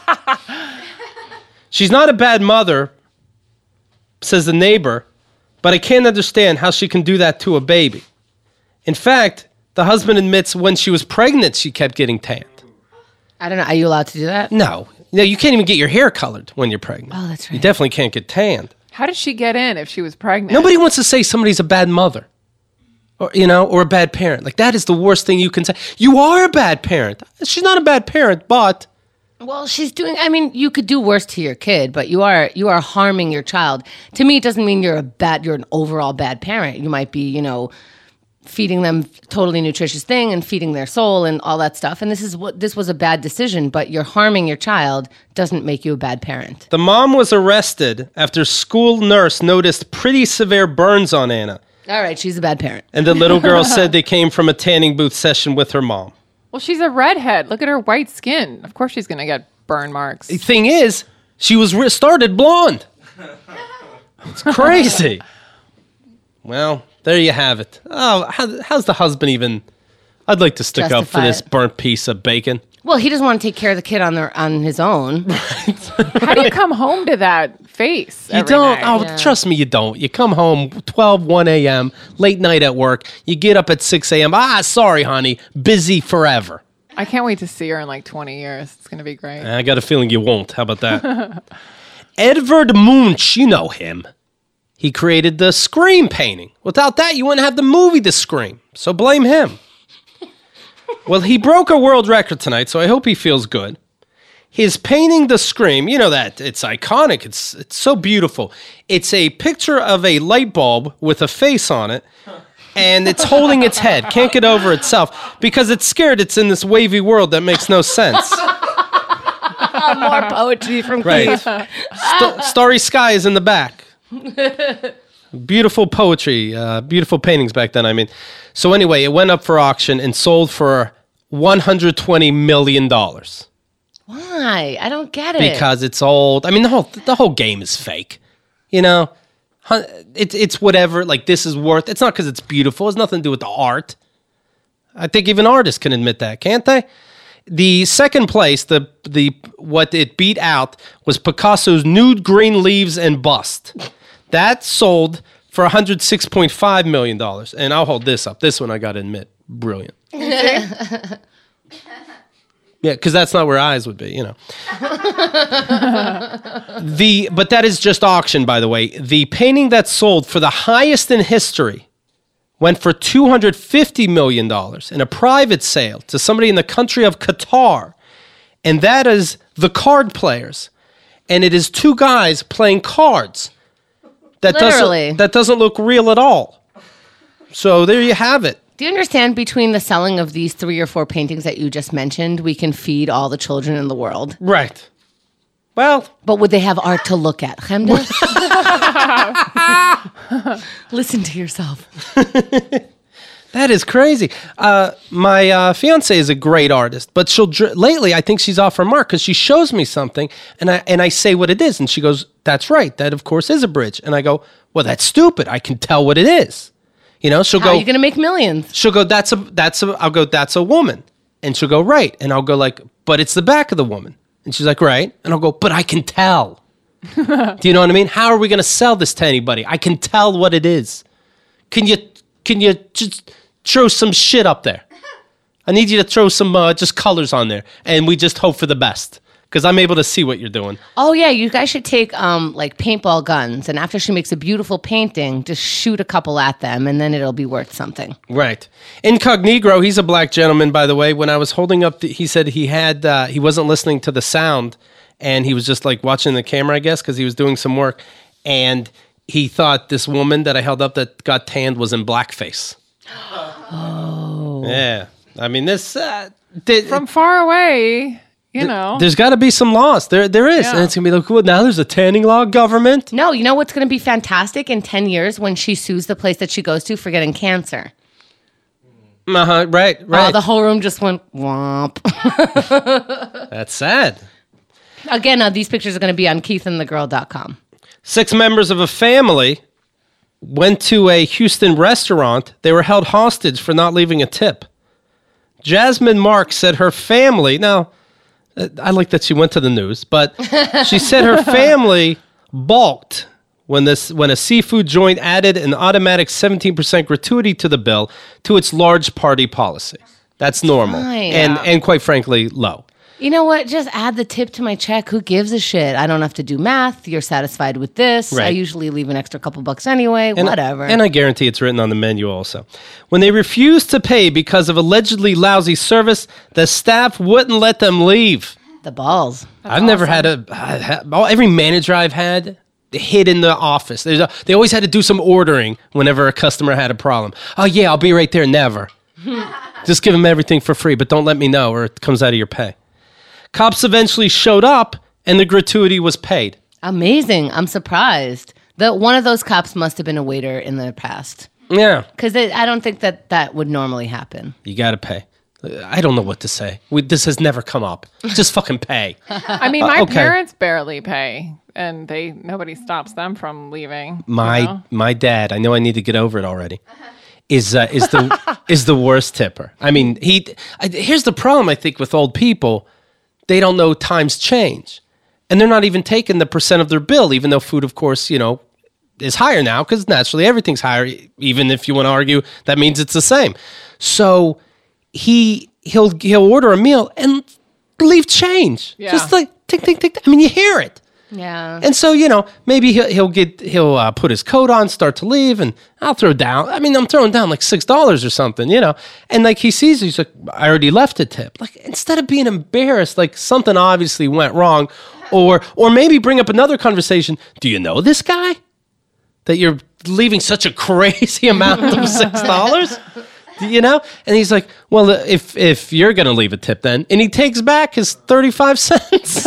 She's not a bad mother, says the neighbor, but I can't understand how she can do that to a baby. In fact, the husband admits when she was pregnant, she kept getting tanned. I don't know. Are you allowed to do that? No, no, you can't even get your hair colored when you're pregnant. Oh, that's You right. definitely can't get tanned. How did she get in if she was pregnant? Nobody wants to say somebody's a bad mother, or you know, or a bad parent. Like that is the worst thing you can say. You are a bad parent. She's not a bad parent, but Well, she's doing. I mean, you could do worse to your kid, but you are you are harming your child. To me, it doesn't mean you're a bad. You're an overall bad parent. You might be, you know, feeding them totally nutritious thing and feeding their soul and all that stuff. And this is what this was a bad decision. But you're harming your child doesn't make you a bad parent. the mom was arrested after school nurse noticed pretty severe burns on Anna, All right, she's a bad parent. and the little girl said they came from a tanning booth session with her mom. Well, she's a redhead. Look at her white skin. Of course she's going to get burn marks. The thing is, she was re- started blonde. It's crazy. Well, there you have it. Oh, how, how's the husband even? I'd like to stick up for Justify this it. burnt piece of bacon. Well, he doesn't want to take care of the kid on their on his own. How do you come home to that face? You every don't. night? Oh, Yeah. trust me, you don't. You come home twelve, one a.m., late night at work. You get up at six a.m. Ah, sorry, honey. Busy forever. I can't wait to see her in like twenty years. It's going to be great. I got a feeling you won't. How about that? Edvard Munch, you know him. He created the Scream painting. Without that, you wouldn't have the movie The Scream. So blame him. Well, he broke a world record tonight, so I hope he feels good. His painting The Scream, you know that, it's iconic. It's it's so beautiful. It's a picture of a light bulb with a face on it, and it's holding its head. Can't get over itself because it's scared it's in this wavy world that makes no sense. More poetry from Right. Keith. St- Starry Sky is in the back. Beautiful poetry, uh, beautiful paintings back then, I mean. So anyway, it went up for auction and sold for one hundred twenty million dollars. Why? I don't get it. Because it's old. I mean, the whole the whole game is fake. You know? Hun- It's it's whatever, like this is worth. It's not because it's beautiful. It's nothing to do with the art. I think even artists can admit that, can't they? The second place, the the what it beat out was Picasso's Nude Green Leaves and Bust. That sold for one hundred six point five million dollars. And I'll hold this up. This one I got to admit, brilliant. Yeah, because that's not where eyes would be, you know. the But that is just auction, by the way. The painting that sold for the highest in history went for two hundred fifty million dollars in a private sale to somebody in the country of Qatar. And that is The Card Players. And it is two guys playing cards. That Literally. doesn't that doesn't look real at all. So there you have it. Do you understand between the selling of these three or four paintings that you just mentioned, we can feed all the children in the world? Right. Well, But would they have art to look at? Chemda? Listen to yourself. that is crazy. Uh, my uh, fiance is a great artist, but she'll dr- lately I think she's off her mark because she shows me something and I and I say what it is, and she goes, "That's right. That of course is a bridge." And I go, "Well, that's stupid. I can tell what it is." You know, she'll How go. are you going to make millions? She'll go, "That's a that's a." I'll go, "That's a woman," and she'll go, "Right," and I'll go like, "But it's the back of the woman," and she's like, "Right," and I'll go, "But I can tell." Do you know what I mean? How are we going to sell this to anybody? I can tell what it is. Can you can you just throw some shit up there? I need you to throw some uh, just colors on there, and we just hope for the best because I'm able to see what you're doing. Oh, yeah, you guys should take um, like paintball guns, and after she makes a beautiful painting, just shoot a couple at them, and then it'll be worth something. Right. Incognito, he's a black gentleman, by the way. When I was holding up, the, he said he had uh, he wasn't listening to the sound, and he was just like watching the camera, I guess, because he was doing some work, and he thought this woman that I held up that got tanned was in blackface. Oh. Yeah. I mean, this... Uh, did, From far away, you know. There's got to be some laws. There, There is. Yeah. And it's going to be like, well, now there's a tanning law government. No, you know what's going to be fantastic in ten years when she sues the place that she goes to for getting cancer? Uh-huh, right, Oh, right. the whole room just went womp. That's sad. Again, uh, these pictures are going to be on keith and the girl dot com. Six members of a family went to a Houston restaurant. They were held hostage for not leaving a tip. Jasmine Marks said her family, now, uh, I like that she went to the news, but she said her family balked when this when a seafood joint added an automatic seventeen percent gratuity to the bill to its large party policy. That's normal. Fine. And, Yeah. and quite frankly, low. You know what? Just add the tip to my check. Who gives a shit? I don't have to do math. You're satisfied with this. I Right. usually leave an extra couple bucks anyway. And, Whatever. And I guarantee it's written on the menu also. When they refused to pay because of allegedly lousy service, the staff wouldn't let them leave. the balls. I've never had a I ha- all- every manager I've had hid in the office. There's a, they always had to do some ordering whenever a customer had a problem. Oh yeah, I'll be right there. Never. Just give them everything for free, but don't let me know or it comes out of your pay. Cops eventually showed up and the gratuity was paid. Amazing. I'm surprised. The one of those cops must have been a waiter in the past. Yeah, Because I don't think that that would normally happen. you got to pay. I don't know what to say. We, this has never come up. Just fucking pay. I mean, my Uh, okay. parents barely pay, and they nobody stops them from leaving. you My know? my dad, I know I need to get over it already. Is uh, is the is the worst tipper. I mean, he. I, here's the problem. I think with old people, they don't know times change, and they're not even taking the percent of their bill, even though food, of course, you know, is higher now because naturally everything's higher. Even if you want to argue, that means it's the same. So he he'll he'll order a meal and leave change, Yeah. just like tick tick tick. I mean, you hear it. Yeah. And so, you know, maybe he'll, he'll get he'll uh, put his coat on, start to leave, and I'll throw down. I mean, I'm throwing down like six dollars or something, you know. And like he sees, he's like, I already left a tip. Like instead of being embarrassed, like something obviously went wrong, or or maybe bring up another conversation. Do you know this guy that you're leaving such a crazy amount of six dollars? You know, and he's like, "Well, if if you're gonna leave a tip, then," and he takes back his thirty-five cents.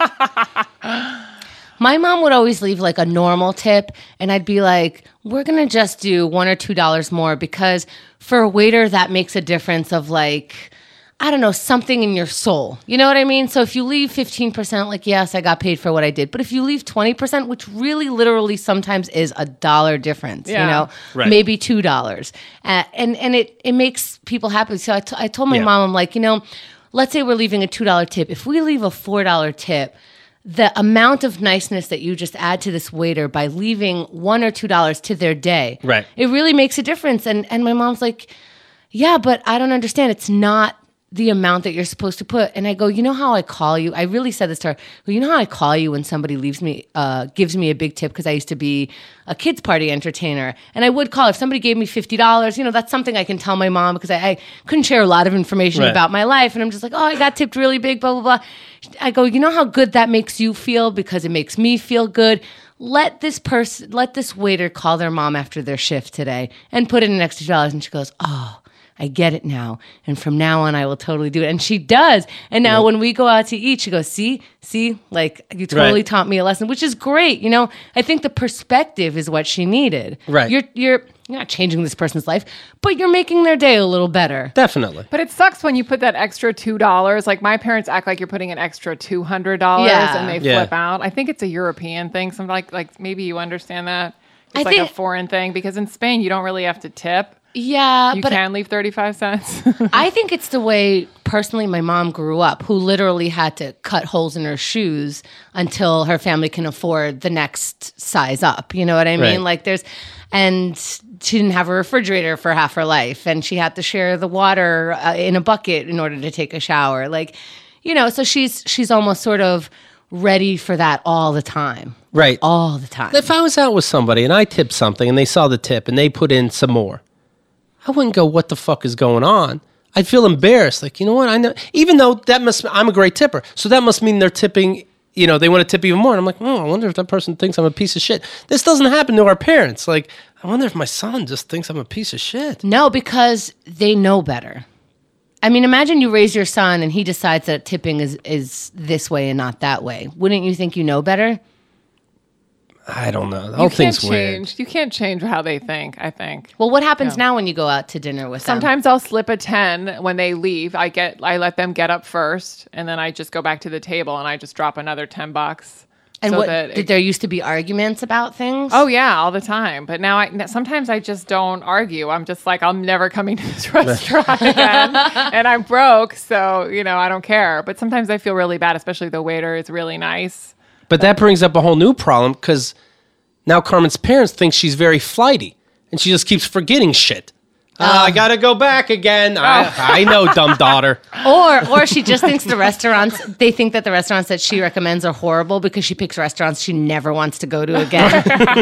My mom would always leave like a normal tip, and I'd be like, we're going to just do one or two dollars more because for a waiter, that makes a difference of like, I don't know, something in your soul. You know what I mean? So if you leave fifteen percent, like, yes, I got paid for what I did. But if you leave twenty percent, which really literally sometimes is a dollar difference, Yeah. you know, Right. maybe two dollars. Uh, and and it, it makes people happy. So I, t- I told my Yeah. mom, I'm like, you know, let's say we're leaving a two dollar tip. If we leave a four dollar tip, the amount of niceness that you just add to this waiter by leaving one or two dollars to their day, Right. it really makes a difference. And and my mom's like, yeah, but I don't understand. It's not the amount that you're supposed to put. And I go, you know how I call you? I really said this to her. Well, you know how I call you when somebody leaves me, uh, gives me a big tip because I used to be a kids party entertainer, and I would call if somebody gave me fifty dollars. You know, that's something I can tell my mom because I, I couldn't share a lot of information Right. about my life, and I'm just like, oh, I got tipped really big, blah blah blah. I go, you know how good that makes you feel because it makes me feel good. Let this person, let this waiter call their mom after their shift today and put in an extra dollars. And she goes, oh, I get it now. And from now on, I will totally do it. And she does. And now when we go out to eat, she goes, see, see, like you totally Right. taught me a lesson, which is great. You know, I think the perspective is what she needed. Right. You're, you're, you're not changing this person's life, but you're making their day a little better. Definitely. But it sucks when you put that extra two dollars. Like my parents act like you're putting an extra two hundred dollars, Yeah. and they Yeah. flip out. I think it's a European thing. Something like like maybe you understand that. It's I like think- a foreign thing because in Spain you don't really have to tip. Yeah, You but can leave thirty-five cents. I think it's the way personally my mom grew up, who literally had to cut holes in her shoes until her family can afford the next size up. You know what I mean? Right. Like there's, and she didn't have a refrigerator for half her life, and she had to share the water uh, in a bucket in order to take a shower. Like, you know, so she's she's almost sort of ready for that all the time, Right. all the time. If I was out with somebody and I tipped something and they saw the tip and they put in some more, I wouldn't go, what the fuck is going on? I'd feel embarrassed. Like, you know what? I know, even though that must, I'm a great tipper. So that must mean they're tipping you know, they want to tip even more. And I'm like, oh, I wonder if that person thinks I'm a piece of shit. This doesn't happen to our parents. Like, I wonder if my son just thinks I'm a piece of shit. No, because they know better. I mean, imagine you raise your son and he decides that tipping is, is this way and not that way. Wouldn't you think you know better? I don't know. The You whole can't thing's change. weird. You can't change how they think, I think. Well, what happens now when you go out to dinner with them? Sometimes I'll slip a ten when they leave. I get I let them get up first, and then I just go back to the table and I just drop another ten bucks. And so what, that did it- there used to be arguments about things? Oh yeah, all the time. But now I sometimes I just don't argue. I'm just like, I'm never coming to this restaurant again, and I'm broke, so you know I don't care. But sometimes I feel really bad, especially if the waiter is really nice. But that brings up a whole new problem because now Carmen's parents think she's very flighty and she just keeps forgetting shit. Uh, I gotta go back again. I, I know, dumb daughter. Or or she just thinks the restaurants, they think that the restaurants that she recommends are horrible because she picks restaurants she never wants to go to again.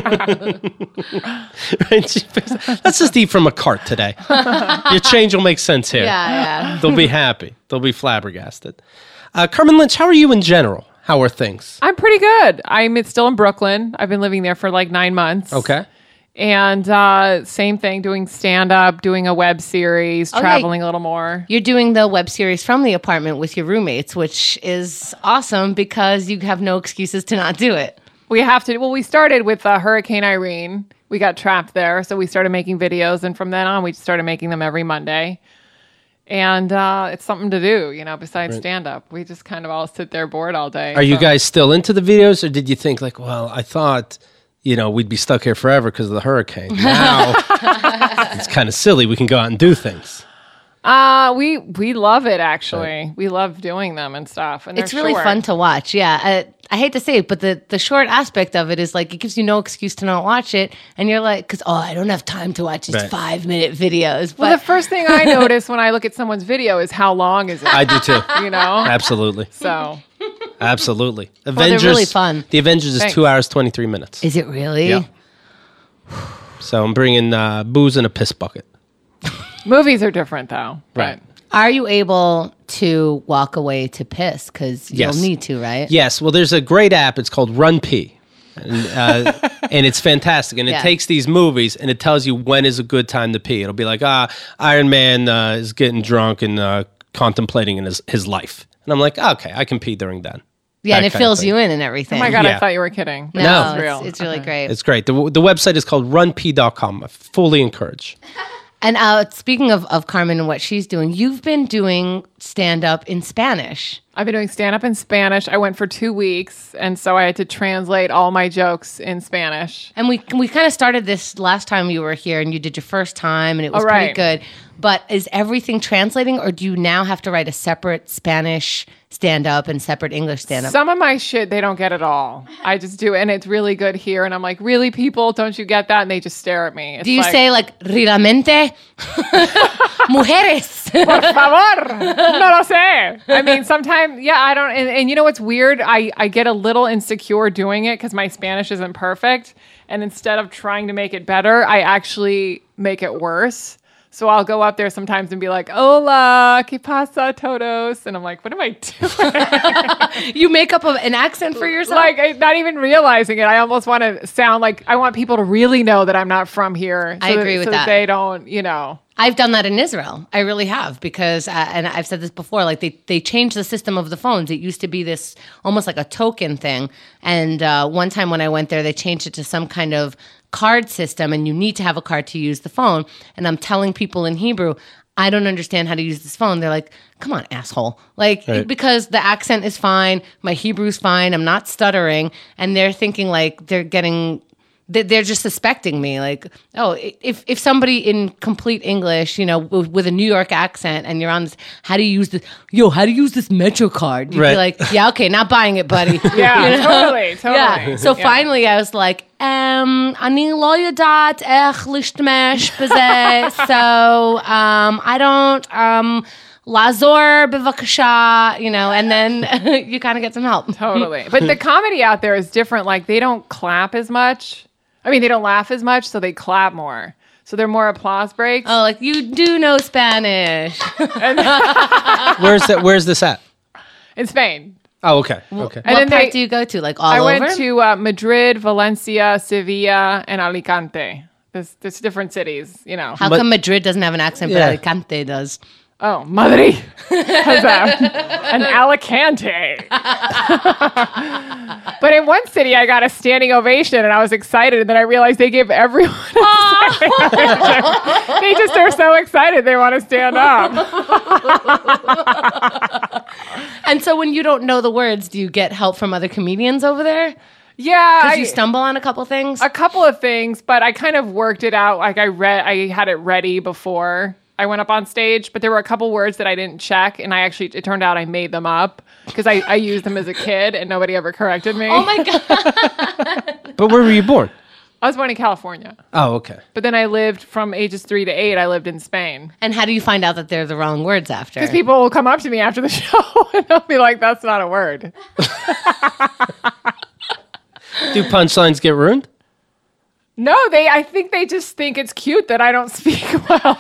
Right? She picks- Let's just eat from a cart today. Your change will make sense here. Yeah, yeah. They'll be happy. They'll be flabbergasted. Uh, Carmen Lynch, how are you in general? How are things? I'm pretty good. I'm it's still in Brooklyn. I've been living there for like nine months. Okay. And uh, same thing, doing stand up, doing a web series, Oh, yeah. traveling a little more. You're doing the web series from the apartment with your roommates, which is awesome because you have no excuses to not do it. We have to. Well, we started with uh, Hurricane Irene. We got trapped there, so we started making videos, and from then on, we started making them every Monday. And uh, it's something to do, you know, besides stand up. We just kind of all sit there bored all day. Are you so- guys still into the videos or did you think like, well, I thought, you know, we'd be stuck here forever because of the hurricane. Now it's kind of silly. We can go out and do things. Uh, we we love it actually. We love doing them and stuff. And It's they're really short. fun to watch. Yeah. I, I hate to say it, but the, the short aspect of it is like it gives you no excuse to not watch it. And you're like, because, oh, I don't have time to watch these Right. five minute videos. But Well, the first thing I notice when I look at someone's video is how long is it? I do too. you know. Absolutely. So Absolutely. they're Avengers. really fun. The Avengers is Thanks. two hours, twenty-three minutes. is it really? Yeah. So I'm bringing uh, booze in a piss bucket. movies are different though. Right. But Are you able to walk away to piss? Because Yes. you'll need to, right? Yes. Well, there's a great app. It's called Run Pee. And, uh, and it's fantastic. And it Yeah. takes these movies and it tells you when is a good time to pee. It'll be like, ah, Iron Man uh, is getting drunk and uh, contemplating in his, his life. And I'm like, okay, I can pee during that. Yeah, and That it kind of fills thing. you in and everything. oh my god, Yeah. I thought you were kidding. No, No. It's real. It's, it's really great. It's great. The, the website is called run pee dot com. I fully encourage. And uh, speaking of, of Carmen and what she's doing, you've been doing stand up in Spanish. I've been doing stand up in Spanish. I went for two weeks, and so I had to translate all my jokes in Spanish. And we we kind of started this last time you were here, and you did your first time, and it was Oh, pretty right. good. But is everything translating, or do you now have to write a separate Spanish stand up and separate English stand up? Some of my shit they don't get at all. I just do it, and it's really good here. And I'm like, really, people, don't you get that? And they just stare at me. It's Do you like, say like "realmente"? Mujeres. por favor? No lo sé. I mean, sometimes, yeah, I don't. And, and you know what's weird? I, I get a little insecure doing it because my Spanish isn't perfect. And instead of trying to make it better, I actually make it worse. So I'll go up there sometimes and be like, "Hola, ¿qué pasa, todos?" And I'm like, "What am I doing?" You make up a, an accent for yourself. like, I, not even realizing it. I almost want to sound like I want people to really know that I'm not from here. I so agree with so that. They don't, you know. I've done that in Israel. I really have because, uh, and I've said this before, like they, they changed the system of the phones. It used to be this almost like a token thing. And uh, one time when I went there, they changed it to some kind of card system and you need to have a card to use the phone. And I'm telling people in Hebrew, I don't understand how to use this phone. They're like, come on, asshole. Like, Right. because the accent is fine. My Hebrew's fine. I'm not stuttering. And they're thinking like they're getting... they- they're just suspecting me, like, oh, if if somebody in complete English, you know, with, with a New York accent, and you're on this, how do you use this? Yo, how do you use this Metro card? You'd Right. be like, yeah, okay, not buying it, buddy. Yeah, You know? totally, totally. Yeah. So Yeah. finally, I was like, um, אני לא יודעת איך להשתמש בזה, so um, I don't um. Lazor bevakasha, you know, and then you kind of get some help. Totally. But the comedy out there is different. Like, they don't clap as much. I mean, they don't laugh as much, so they clap more. So they're more applause breaks. Oh, like you do know Spanish. Where's that? Where's this at? In Spain. Oh, okay. Okay. And what then part they- do you go to? Like all I over? went to uh, Madrid, Valencia, Sevilla, and Alicante. There's, there's different cities, you know. How Ma- come Madrid doesn't have an accent, but Yeah. Alicante does? Oh, Madrid has a, an Alicante. But in one city, I got a standing ovation, and I was excited. And then I realized they give everyone a standing ovation. They just are so excited they want to stand up. And so when you don't know the words, do you get help from other comedians over there? Yeah, Because I- you stumble on a couple things? a couple of things, but I kind of worked it out. Like I read, I had it ready before I went up on stage, but there were a couple words that I didn't check, and I actually, it turned out I made them up because I, I used them as a kid, and nobody ever corrected me. Oh my God. But where were you born? I was born in California, Oh, okay. but then I lived from ages three to eight. I lived in Spain. And how do you find out that they're the wrong words after? Because people will come up to me after the show, and they'll be like, "That's not a word." Do punchlines get ruined? No, they. I think they just think it's cute that I don't speak well.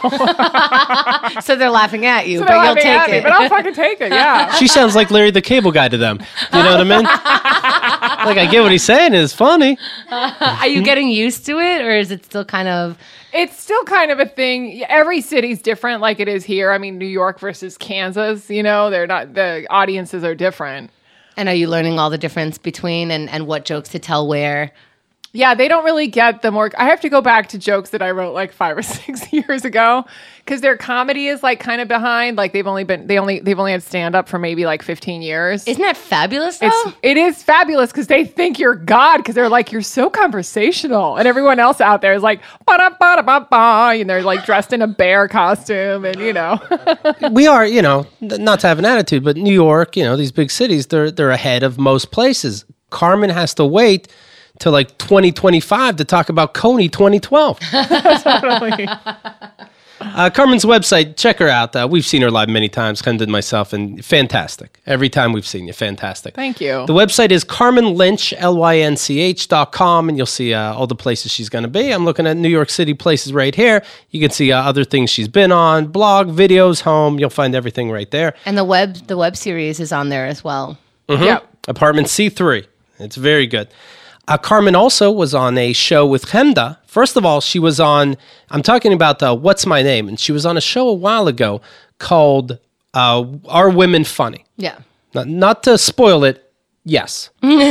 So they're laughing at you, So but they're you'll laughing take at me, it. but I'll fucking take it. Yeah. She sounds like Larry the Cable Guy to them. You know what I mean? Like, I get what he's saying. It's funny. Are you getting used to it, or is it still kind of... It's still kind of a thing. Every city's different, like it is here. I mean, New York versus Kansas. You know, they're not. The audiences are different. And are you learning all the difference between and, and what jokes to tell where? Yeah, they don't really get the more. I have to go back to jokes that I wrote like five or six years ago because their comedy is like kind of behind. Like they've only been they only they've only had stand up for maybe like fifteen years. Isn't that fabulous, though? It's it is fabulous because they think you're God because they're like you're so conversational, and everyone else out there is like ba da ba da ba ba, and they're like dressed in a bear costume, and you know. We are, you know, n- not to have an attitude, but New York, you know, these big cities, they're they're ahead of most places. Carmen has to wait till like twenty twenty-five to talk about Coney twenty twelve. Totally. Uh, Carmen's website, check her out. Uh, we've seen her live many times, Ken did myself, and fantastic. Every time we've seen you, fantastic. Thank you. The website is Carmen Lynch, L Y N C H dot com, and you'll see uh, all the places she's going to be. I'm looking at New York City places right here. You can see uh, other things she's been on, blog, videos, home. You'll find everything right there. And the web the web series is on there as well. Yep. Apartment C three. It's very good. Uh, Carmen also was on a show with Chemda. First of all, she was on, I'm talking about uh, What's My Name? And she was on a show a while ago called uh, Are Women Funny? Yeah. Not, not to spoil it, yes.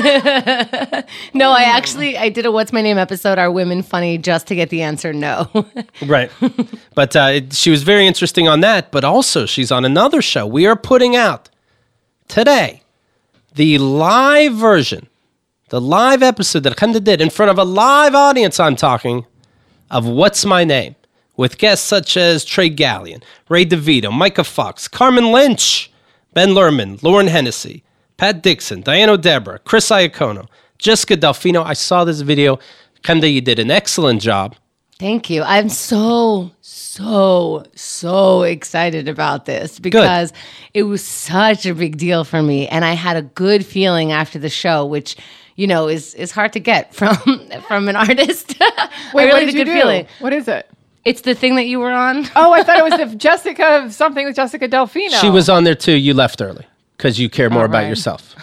No, I actually I did a What's My Name episode, Are Women Funny, just to get the answer no. Right. But uh, it, she was very interesting on that. But also, she's on another show. We are putting out today the live version, the live episode that Chemda did in front of a live audience, I'm talking, of What's My Name, with guests such as Trey Gallion, Ray DeVito, Micah Fox, Carmen Lynch, Ben Lerman, Lauren Hennessy, Pat Dixon, Diane O'Debra, Chris Iacono, Jessica Delfino. I saw this video. Chemda, you did an excellent job. Thank you. I'm so, so, so excited about this because it was such a big deal for me. And I had a good feeling after the show, which, you know, is, is hard to get from from an artist. Wait, I what really did had a you good do? feeling. What is it? It's the thing that you were on. Oh, I thought it was the Jessica something with Jessica Delfino. She was on there too. You left early because you care more about right. yourself.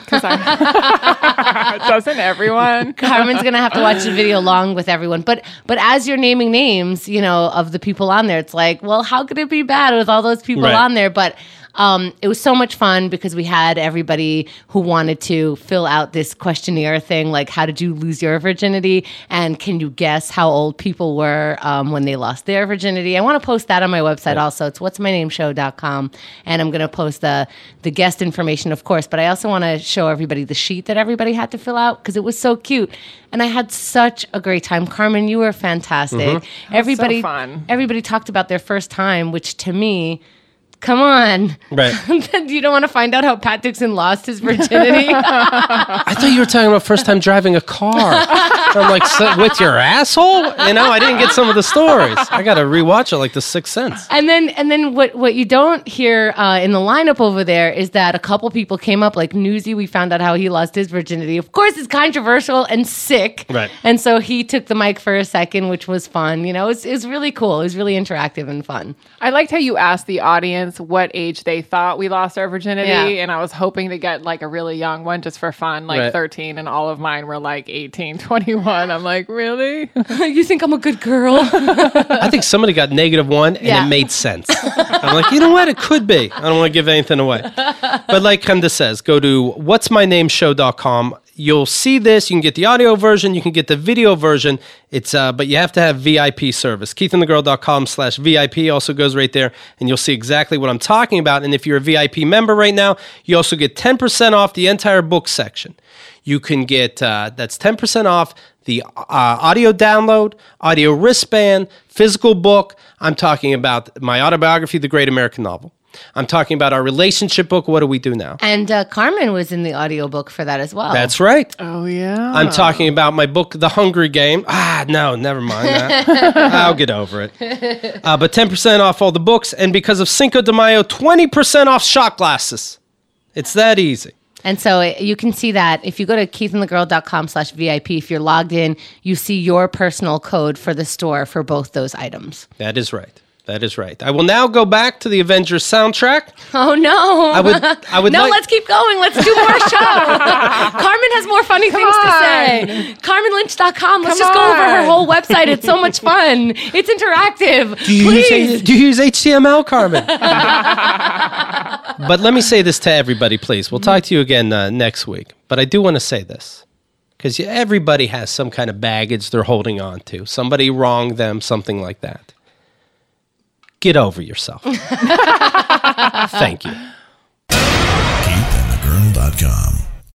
Doesn't everyone? Carmen's gonna have to watch the video along with everyone. But but as you're naming names, you know, of the people on there, it's like, well, how could it be bad with all those people Right. on there? But um, it was so much fun because we had everybody who wanted to fill out this questionnaire thing, like how did you lose your virginity, and can you guess how old people were um, when they lost their virginity? I want to post that on my website also. It's what's my name show dot com, and I'm going to post the the guest information, of course. But I also want to show everybody the sheet that everybody had to fill out because it was so cute, and I had such a great time. Carmen, you were fantastic. Everybody, fun. everybody talked about their first time, which to me. Come on. Right. You don't want to find out how Pat Dixon lost his virginity? I thought you were talking about first time driving a car. I'm like, so, with your asshole? You know, I didn't get some of the stories. I got to rewatch it like The Sixth Sense. And then, and then, what what you don't hear uh, in the lineup over there is that a couple people came up, like Newsy. We found out how he lost his virginity. Of course, it's controversial and sick. Right. And so he took the mic for a second, which was fun. You know, it was, it was really cool. It was really interactive and fun. I liked how you asked the audience audience what age they thought we lost our virginity. Yeah. And I was hoping to get like a really young one just for fun, like Right. thirteen. And all of mine were like eighteen, twenty-one. I'm like, really? You think I'm a good girl? I think somebody got negative one and Yeah. it made sense. I'm like, you know what? It could be. I don't want to give anything away. But like Kenda says, go to what's my name show dot com. You'll see this. You can get the audio version. You can get the video version. It's uh, but you have to have V I P service. keith and the girl dot com slash V I P also goes right there, and you'll see exactly what I'm talking about. And if you're a V I P member right now, you also get ten percent off the entire book section. You can get, uh, that's ten percent off the uh, audio download, audio wristband, physical book. I'm talking about my autobiography, The Great American Novel. I'm talking about our relationship book, What Do We Do Now? And uh, Carmen was in the audiobook for that as well. That's right. Oh, yeah. I'm talking about my book, The Hungry Game. Ah, no, never mind that. I'll get over it. Uh, but ten percent off all the books. And because of Cinco de Mayo, twenty percent off shot glasses. It's that easy. And so uh, you can see that if you go to keith and the girl dot com slash V I P, if you're logged in, you see your personal code for the store for both those items. That is right. That is right. I will now go back to the Avengers soundtrack. Oh, no. I would, I would no, like- let's keep going. Let's do more show. Carmen has more funny things to say. carmen lynch dot com. Let's Come just go over her on. whole website. It's so much fun. It's interactive. Do you, Please. use, do you use H T M L, Carmen? But let me say this to everybody, please. We'll talk to you again uh, next week. But I do want to say this, because everybody has some kind of baggage they're holding on to. Somebody wronged them, something like that. Get over yourself. Thank you. keith and the girl dot com